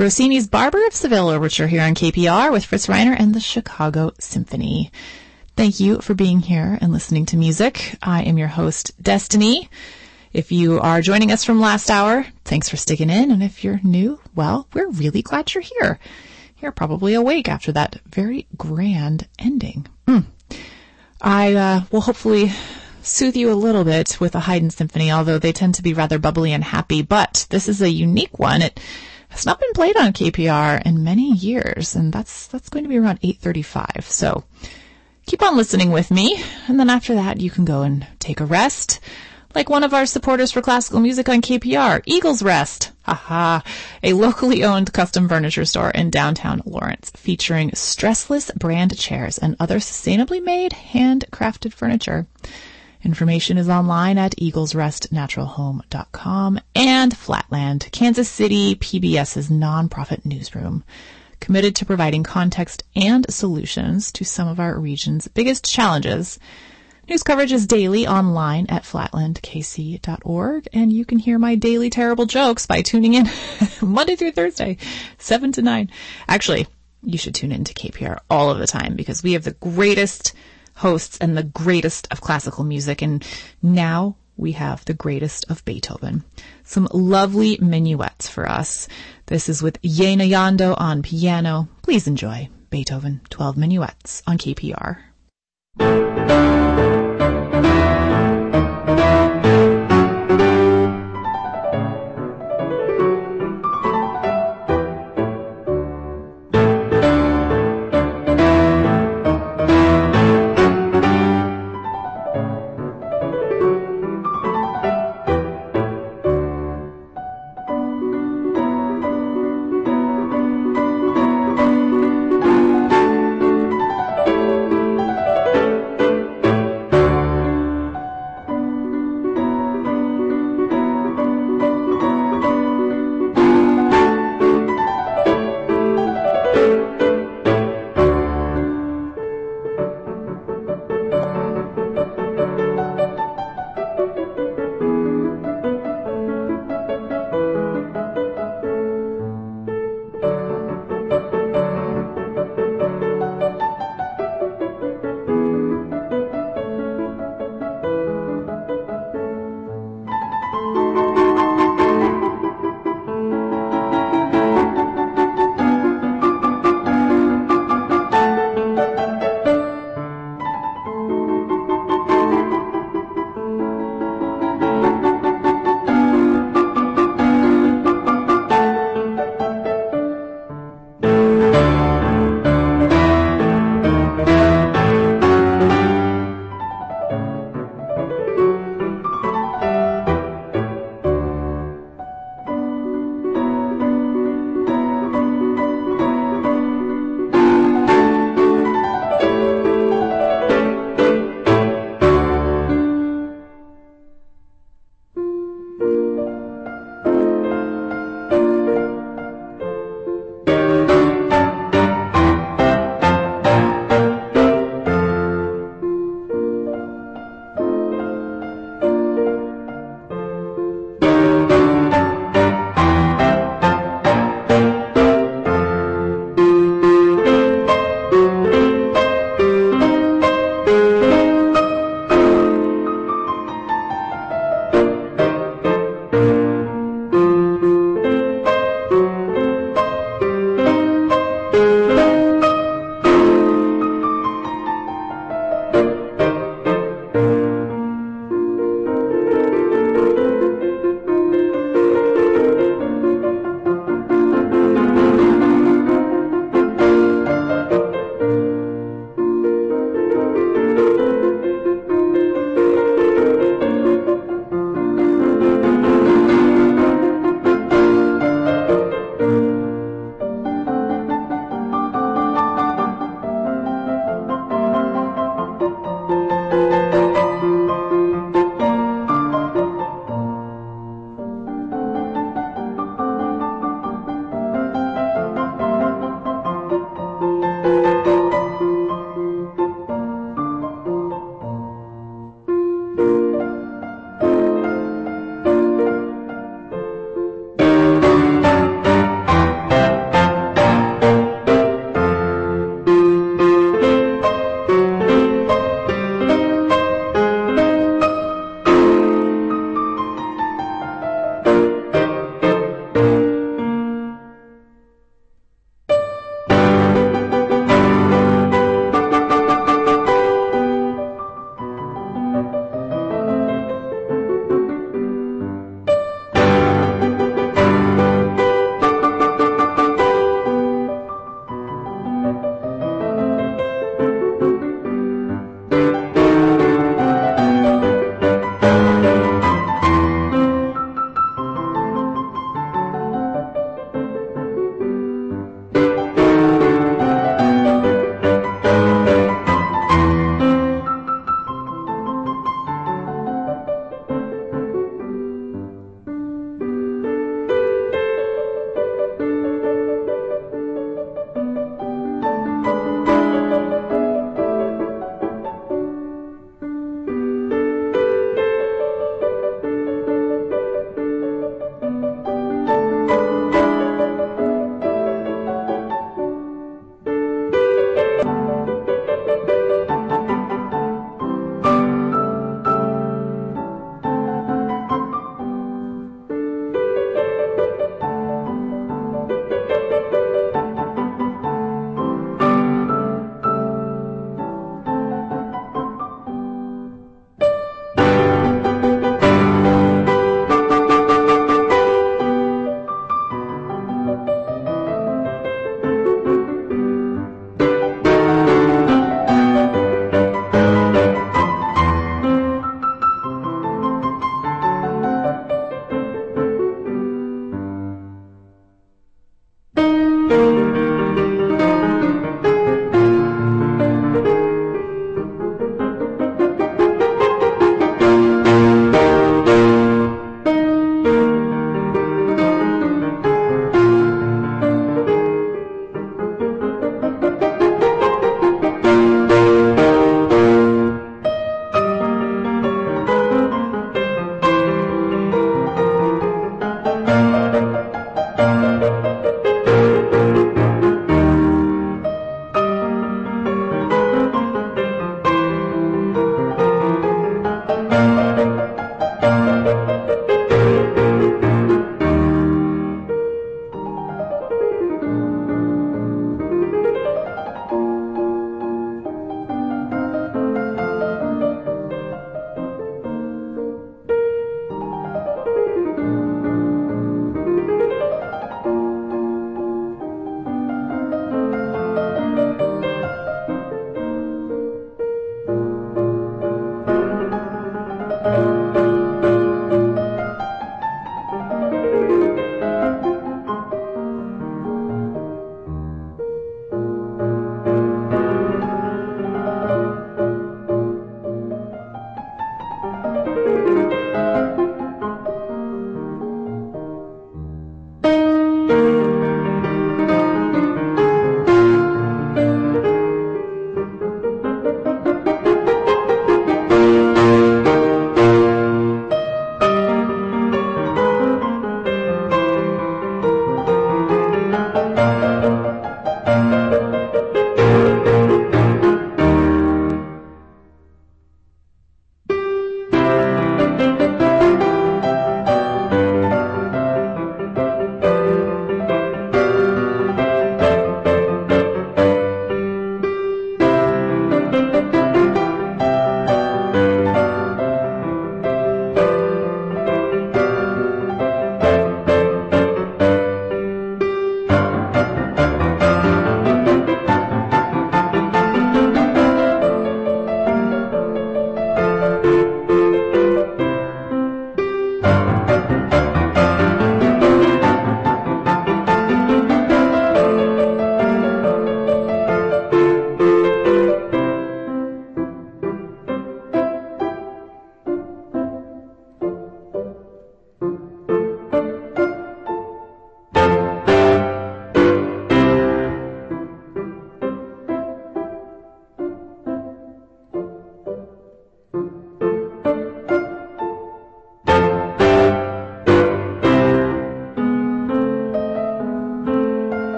Rossini's Barber of Seville Overture here on K P R with Fritz Reiner and the Chicago Symphony. Thank you for being here and listening to music. I am your host, Destiny. If you are joining us from last hour, thanks for sticking in. And if you're new, well, we're really glad you're here. You're probably awake after that very grand ending. Mm. I uh, will hopefully soothe you a little bit with a Haydn symphony, although they tend to be rather bubbly and happy. But this is a unique one. It has not been played on K P R in many years, and that's that's going to be around eight thirty-five. So keep on listening with me, and then after that, you can go and take a rest. Like one of our supporters for classical music on K P R, Eagles Rest. Haha. A locally owned custom furniture store in downtown Lawrence featuring stressless brand chairs and other sustainably made handcrafted furniture. Information is online at eagles rest natural home dot com and Flatland, Kansas City PBS's nonprofit newsroom, committed to providing context and solutions to some of our region's biggest challenges. News coverage is daily online at flatland k c dot org, and you can hear my daily terrible jokes by tuning in Monday through Thursday, seven to nine. Actually, you should tune in to K P R all of the time because we have the greatest hosts and the greatest of classical music, and now we have the greatest of Beethoven. Some lovely minuets for us. This is with Jena Yando on piano. Please enjoy Beethoven twelve Minuets on K P R.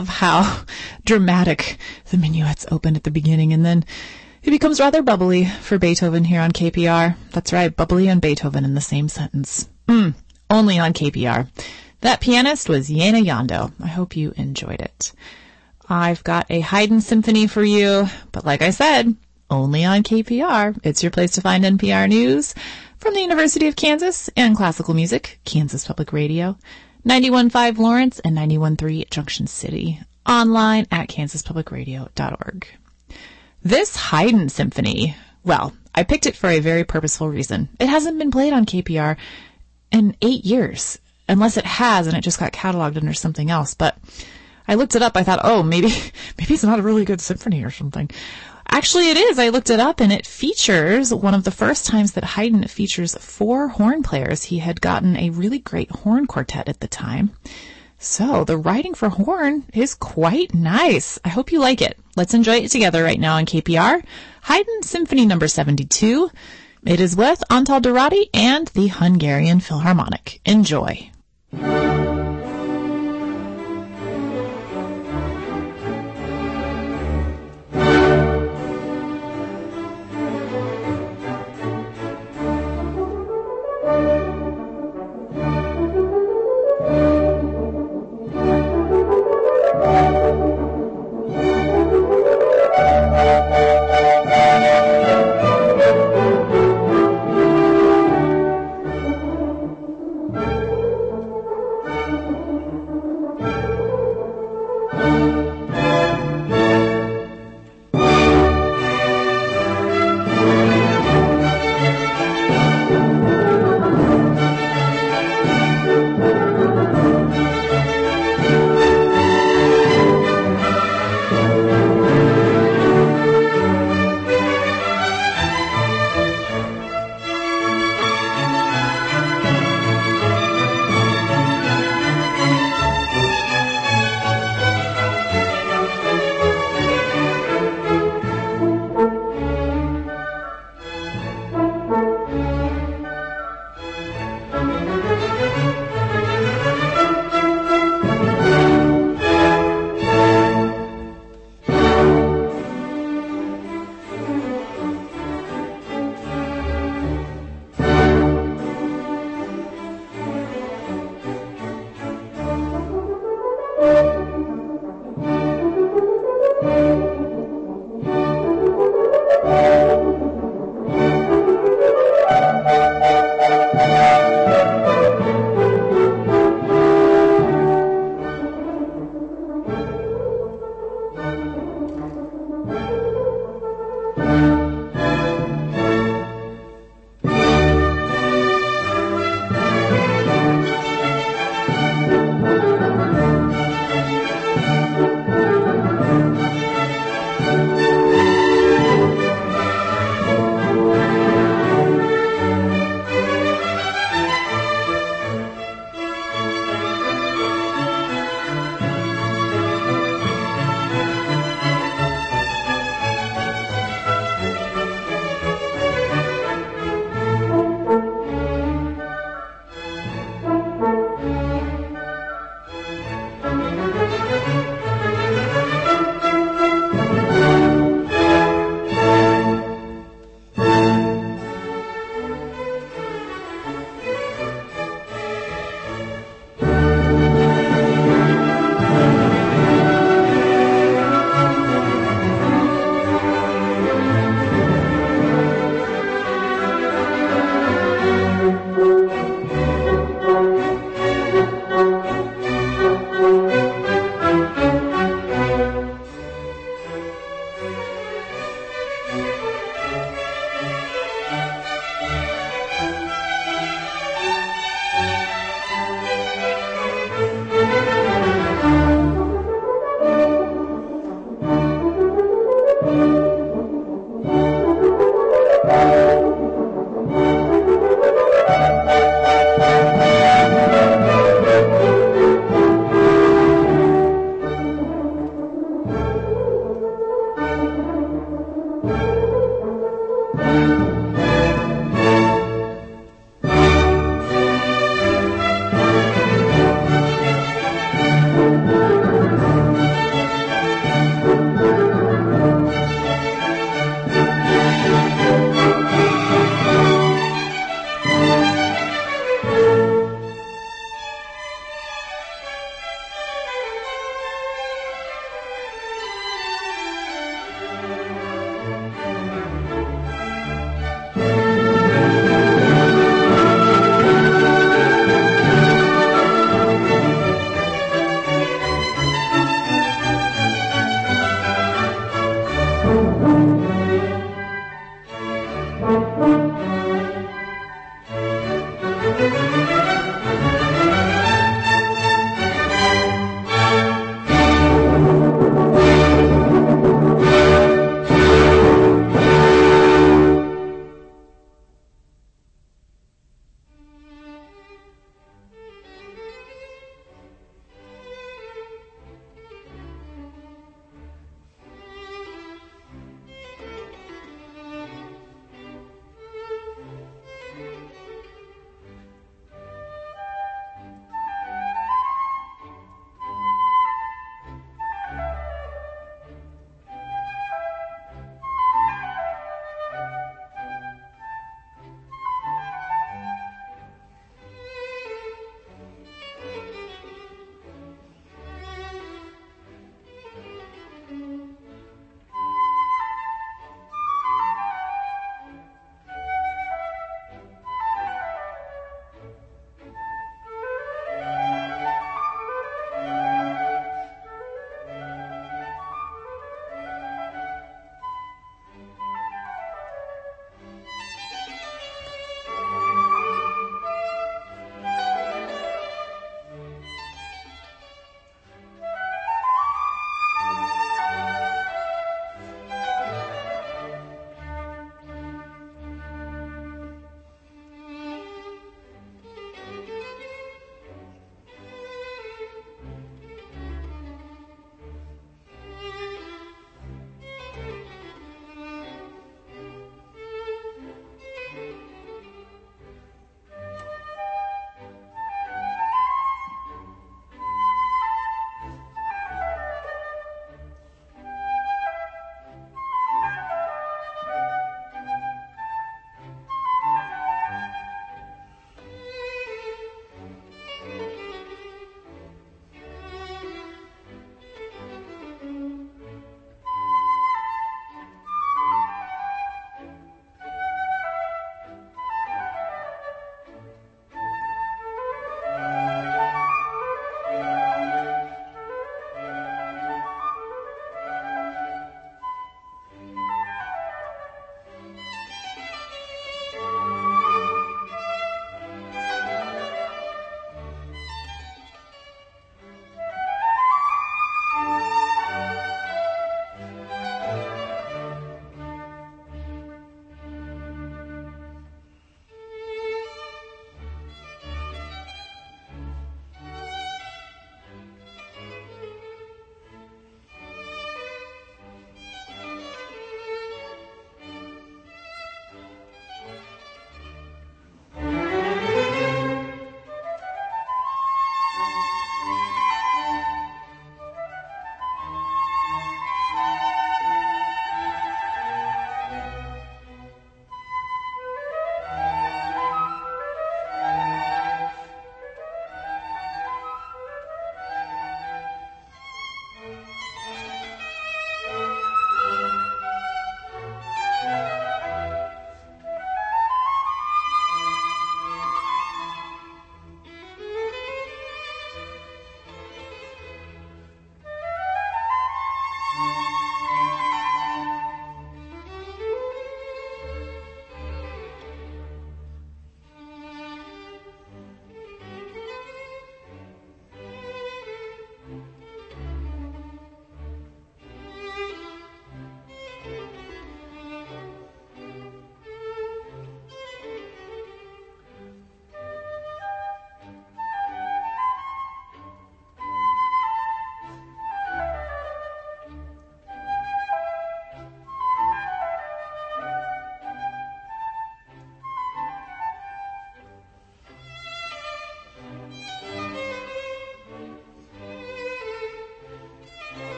love how dramatic the minuets open at the beginning, and then it becomes rather bubbly for Beethoven here on K P R. That's right, bubbly and Beethoven in the same sentence. Mm, only on K P R. That pianist was Jana Yando. I hope you enjoyed it. I've got a Haydn symphony for you, but like I said, only on K P R. It's your place to find N P R news from the University of Kansas and classical music, Kansas Public Radio, ninety-one point five Lawrence and ninety-one point three Junction City, online at kansas public radio dot org. This Haydn symphony, well, I picked it for a very purposeful reason. It hasn't been played on K P R in eight years, unless it has and it just got cataloged under something else. But I looked it up. I thought, oh, maybe maybe it's not a really good symphony or something. Actually, it is. I looked it up, and it features one of the first times that Haydn features four horn players. He had gotten a really great horn quartet at the time. So the writing for horn is quite nice. I hope you like it. Let's enjoy it together right now on K P R. Haydn Symphony number seventy-two. It is with Antal Dorati and the Hungarian Philharmonic. Enjoy.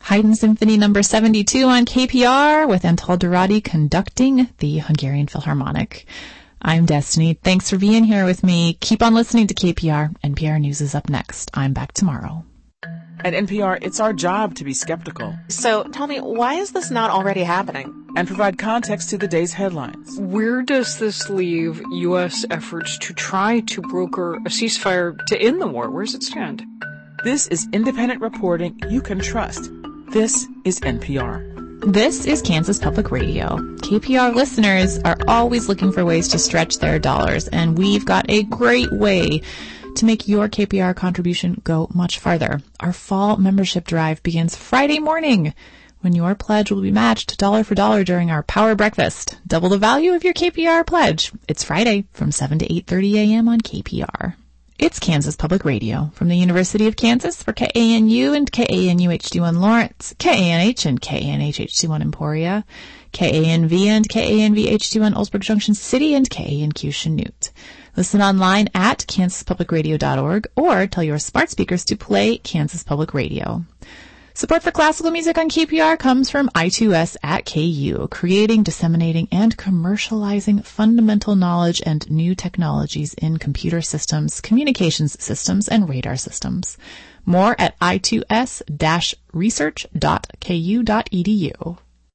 Haydn Symphony number seventy-two on K P R with Antal Dorati conducting the Hungarian Philharmonic. I'm Destiny. Thanks for being here with me. Keep on listening to K P R. N P R News is up next. I'm back tomorrow. At N P R, it's our job to be skeptical. So tell me, why is this not already happening? And provide context to the day's headlines. Where does this leave U S efforts to try to broker a ceasefire to end the war? Where does it stand? This is independent reporting you can trust. This is N P R. This is Kansas Public Radio. K P R listeners are always looking for ways to stretch their dollars, and we've got a great way to make your K P R contribution go much farther. Our fall membership drive begins Friday morning, when your pledge will be matched dollar for dollar during our Power Breakfast. Double the value of your K P R pledge. It's Friday from seven to eight thirty a.m. on K P R. It's Kansas Public Radio from the University of Kansas for K A N U and K A N U H D one Lawrence, K A N H and K A N H H D one Emporia, K A N V and K A N V H D one Ellsberg Junction City, and K A N Q Chanute. Listen online at kansas public radio dot org or tell your smart speakers to play Kansas Public Radio. Support for classical music on K P R comes from I two S at K U, creating, disseminating, and commercializing fundamental knowledge and new technologies in computer systems, communications systems, and radar systems. More at i two s dash research dot k u dot e d u.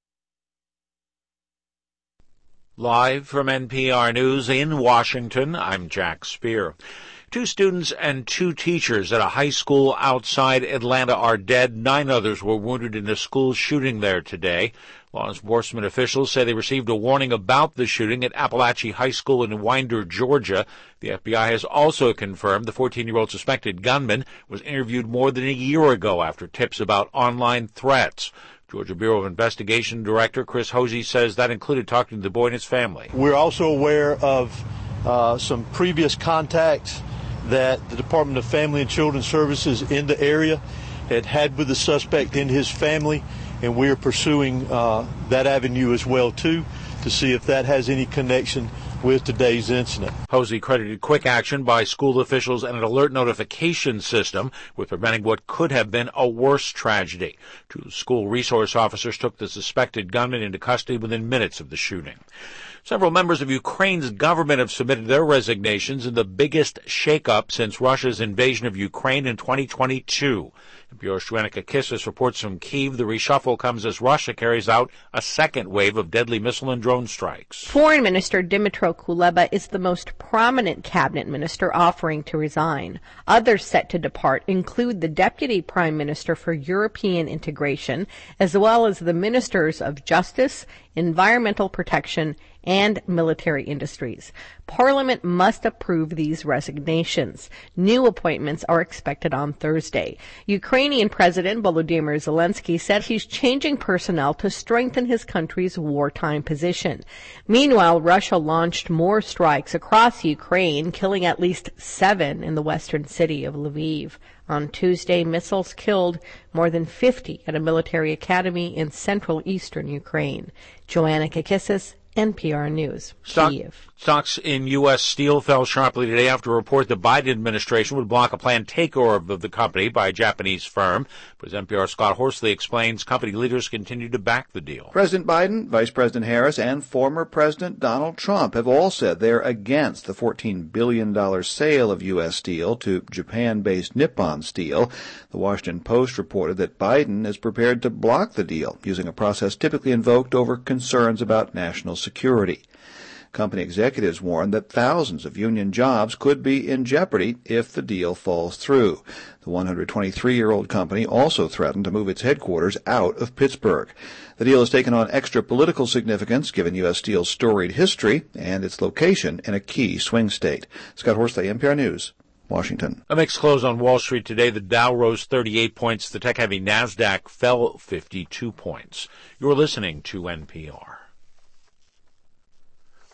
Live from N P R News in Washington, I'm Jack Spear. Two students and two teachers at a high school outside Atlanta are dead. Nine others were wounded in a school shooting there today. Law enforcement officials say they received a warning about the shooting at Appalachia High School in Winder, Georgia. The F B I has also confirmed the fourteen-year-old suspected gunman was interviewed more than a year ago after tips about online threats. Georgia Bureau of Investigation Director Chris Hosey says that included talking to the boy and his family. We're also aware of uh, some previous contacts that the Department of Family and Children's Services in the area had had with the suspect and his family, and we are pursuing uh, that avenue as well, too, to see if that has any connection with today's incident. Hosey credited quick action by school officials and an alert notification system with preventing what could have been a worse tragedy. Two school resource officers took the suspected gunman into custody within minutes of the shooting. Several members of Ukraine's government have submitted their resignations in the biggest shakeup since Russia's invasion of Ukraine in twenty twenty-two. N P R's Joanna Kakissis reports from Kyiv. The reshuffle comes as Russia carries out a second wave of deadly missile and drone strikes. Foreign Minister Dmytro Kuleba is the most prominent cabinet minister offering to resign. Others set to depart include the Deputy Prime Minister for European Integration, as well as the Ministers of Justice, Environmental Protection, and Military Industries. Parliament must approve these resignations. New appointments are expected on Thursday. Ukrainian President Volodymyr Zelensky said he's changing personnel to strengthen his country's wartime position. Meanwhile, Russia launched more strikes across Ukraine, killing at least seven in the western city of Lviv. On Tuesday, missiles killed more than fifty at a military academy in central eastern Ukraine. Joanna Kakissis, N P R News, Stock, Kyiv. Stocks in U S steel fell sharply today after a report the Biden administration would block a planned takeover of the company by a Japanese firm. But as N P R's Scott Horsley explains, company leaders continue to back the deal. President Biden, Vice President Harris, and former President Donald Trump have all said they're against the fourteen billion dollars sale of U S Steel to Japan-based Nippon Steel. The Washington Post reported that Biden is prepared to block the deal, using a process typically invoked over concerns about national security. Company executives warned that thousands of union jobs could be in jeopardy if the deal falls through. The one hundred twenty-three-year-old company also threatened to move its headquarters out of Pittsburgh. The deal has taken on extra political significance given U S Steel's storied history and its location in a key swing state. Scott Horsley, N P R News, Washington. A mixed close on Wall Street today. The Dow rose thirty-eight points. The tech-heavy NASDAQ fell fifty-two points. You're listening to N P R.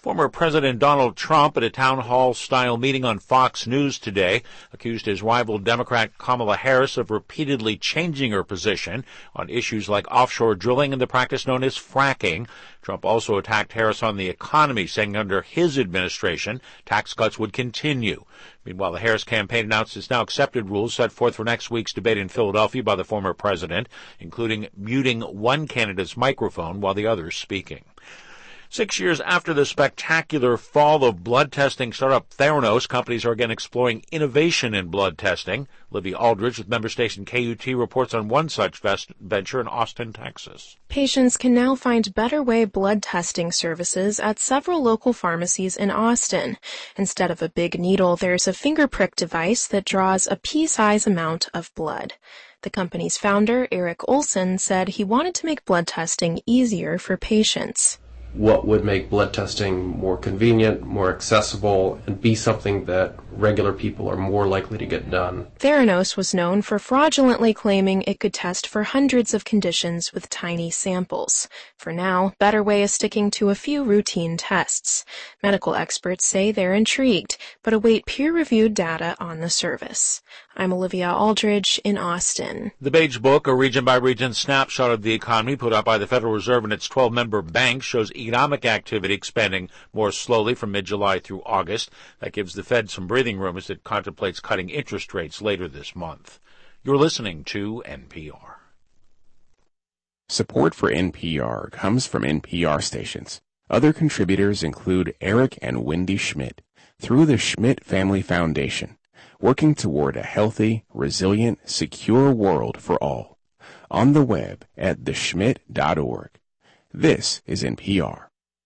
Former President Donald Trump at a town hall-style meeting on Fox News today accused his rival Democrat Kamala Harris of repeatedly changing her position on issues like offshore drilling and the practice known as fracking. Trump also attacked Harris on the economy, saying under his administration, tax cuts would continue. Meanwhile, the Harris campaign announced its now accepted rules set forth for next week's debate in Philadelphia by the former president, including muting one candidate's microphone while the other is speaking. Six years after the spectacular fall of blood testing startup Theranos, companies are again exploring innovation in blood testing. Libby Aldridge with member station K U T reports on one such venture in Austin, Texas. Patients can now find Better Way blood testing services at several local pharmacies in Austin. Instead of a big needle, there's a finger prick device that draws a pea-size amount of blood. The company's founder, Eric Olson, said he wanted to make blood testing easier for patients. What would make blood testing more convenient, more accessible, and be something that regular people are more likely to get done. Theranos was known for fraudulently claiming it could test for hundreds of conditions with tiny samples. For now, Better Way is sticking to a few routine tests. Medical experts say they're intrigued, but await peer-reviewed data on the service. I'm Olivia Aldridge in Austin. The Beige Book, a region-by-region snapshot of the economy put out by the Federal Reserve and its twelve-member banks, shows economic activity expanding more slowly from mid-July through August. That gives the Fed some breathing room as it contemplates cutting interest rates later this month. You're listening to N P R. Support for N P R comes from N P R stations. Other contributors include Eric and Wendy Schmidt through the Schmidt Family Foundation, working toward a healthy, resilient, secure world for all. On the web at the schmidt dot org. This is N P R.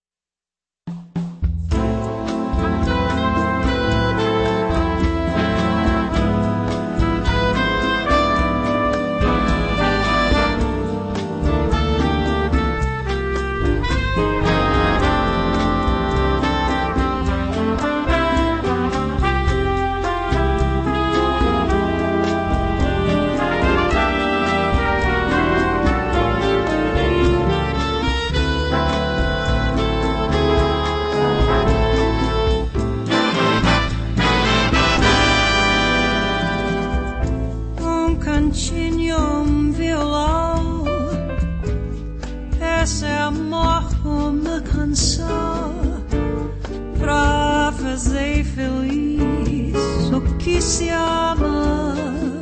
Essa é a morna canção pra fazer feliz o que se ama.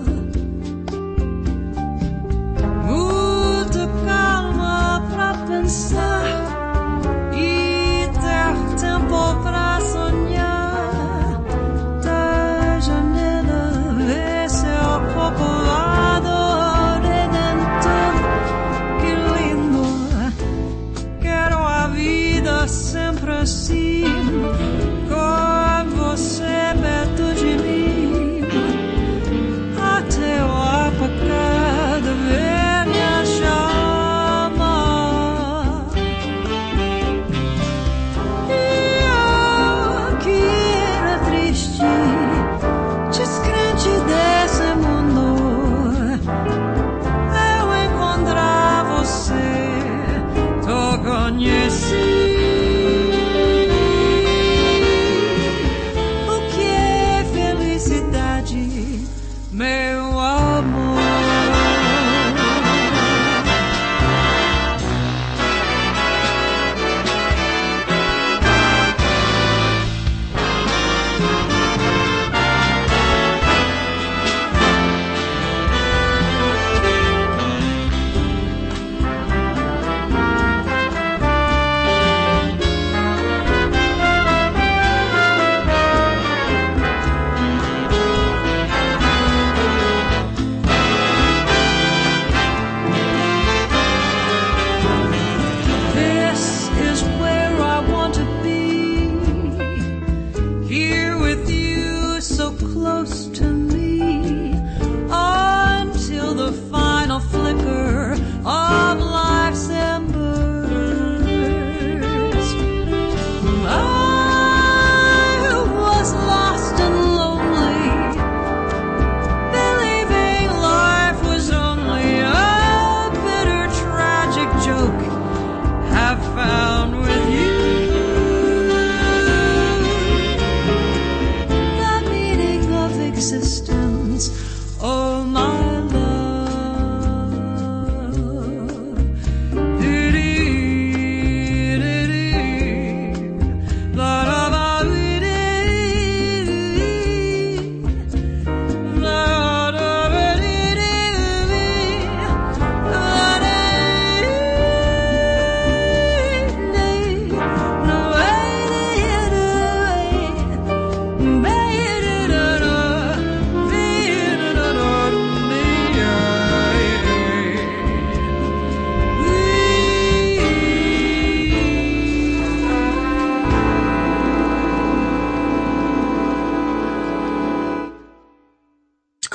Muita calma pra pensar e ter tempo pra sonhar. Da janela vê-se o povoado redentor. Que lindo, quero a vida sempre assim, com você perto de mim.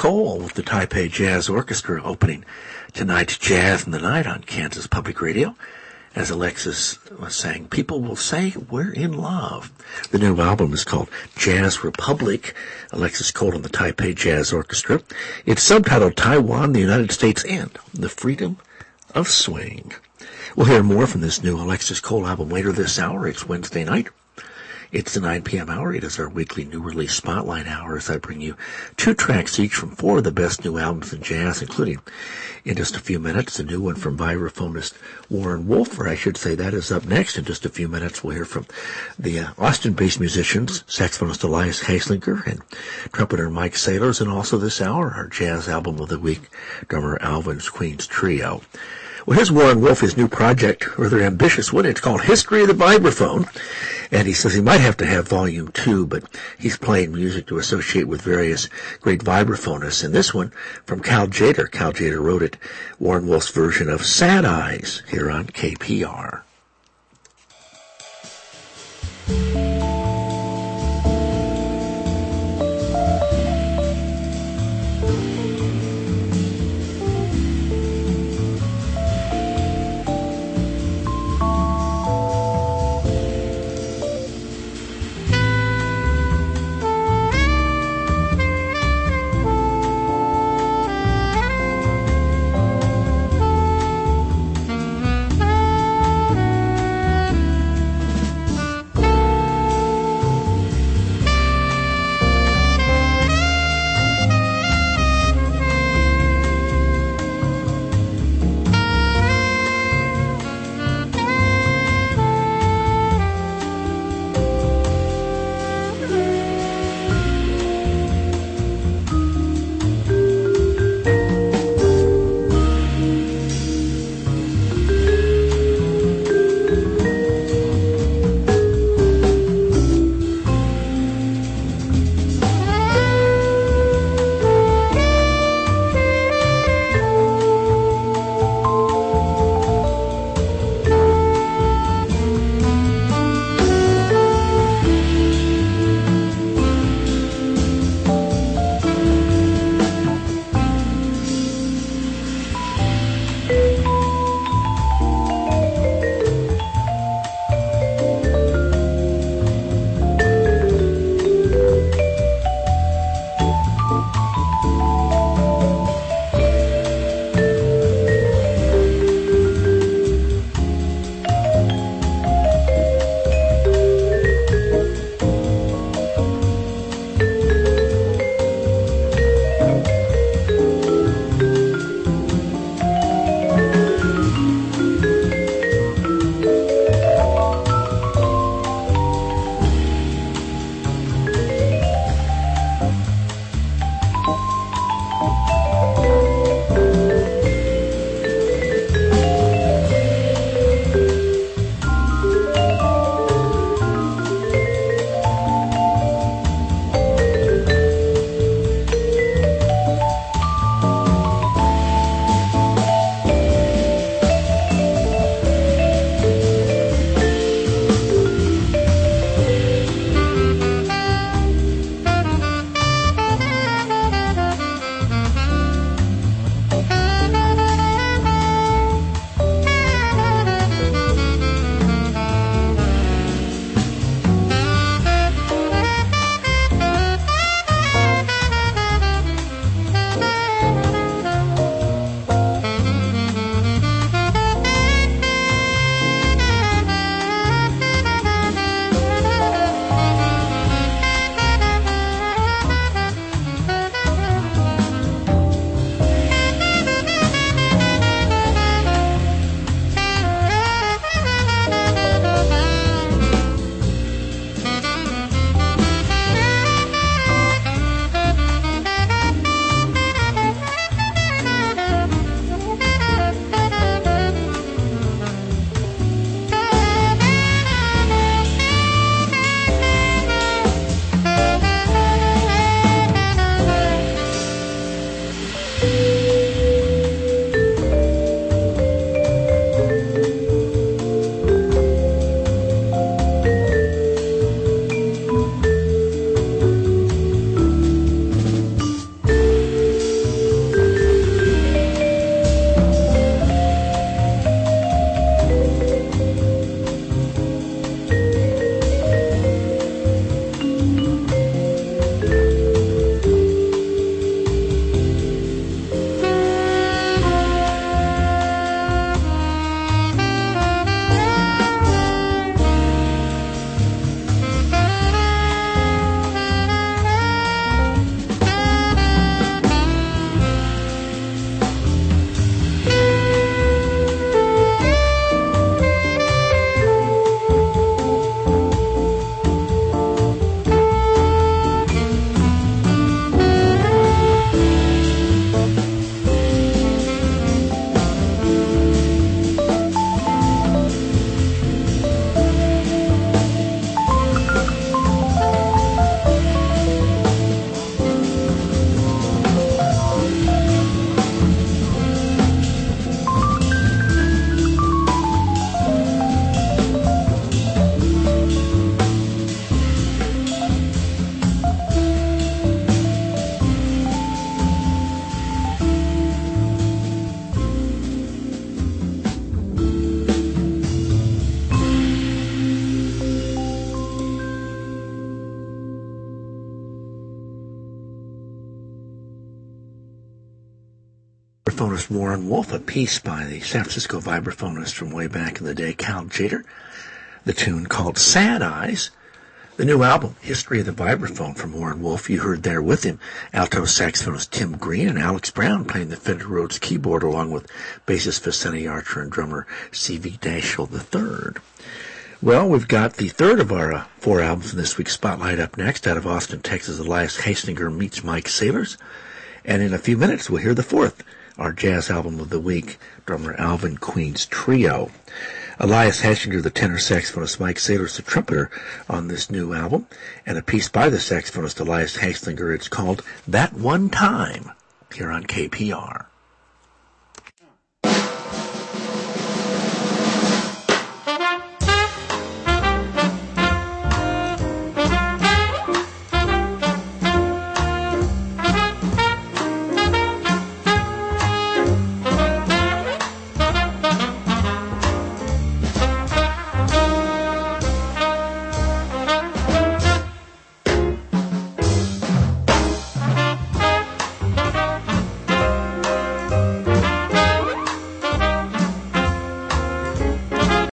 Cole with the Taipei Jazz Orchestra opening tonight's Jazz in the Night on Kansas Public Radio. As Alexis was saying, people will say we're in love. The new album is called Jazz Republic. Alexis Cole and the Taipei Jazz Orchestra. It's subtitled Taiwan, the United States, and the Freedom of Swing. We'll hear more from this new Alexis Cole album later this hour. It's Wednesday night. It's the nine p.m. hour. It is our weekly new release spotlight hour as I bring you two tracks each from four of the best new albums in jazz, including, in just a few minutes, a new one from vibraphonist Warren Wolf, or I should say that is up next. In just a few minutes, we'll hear from the uh, Austin-based musicians, saxophonist Elias Haslinger and trumpeter Mike Saylors, and also this hour, our jazz album of the week, drummer Alvin's Queen's Trio. Well, here's Warren Wolf, his new project, rather ambitious one. It's called History of the Vibraphone. And he says he might have to have volume two, but he's playing music to associate with various great vibraphonists. And this one from Cal Tjader. Cal Tjader wrote it, Warren Wolf's version of Sad Eyes, here on K P R. Thank you. vibraphonist Warren Wolf, a piece by the San Francisco vibraphonist from way back in the day, Cal Tjader. The tune called Sad Eyes. The new album, History of the Vibraphone from Warren Wolf, you heard there with him alto saxophonist Tim Green and Alex Brown playing the Fender Rhodes keyboard along with bassist Vicente Archer and drummer C V Dashel the third. Well, we've got the third of our uh, four albums in this week's Spotlight up next. Out of Austin, Texas, Elias Hastinger meets Mike Saylors. And in a few minutes, we'll hear the fourth, our jazz album of the week, drummer Alvin Queen's Trio. Elias Hastinger, the tenor saxophonist, Mike Saylors, the trumpeter on this new album, and a piece by the saxophonist Elias Hastinger. It's called That One Time, here on K P R.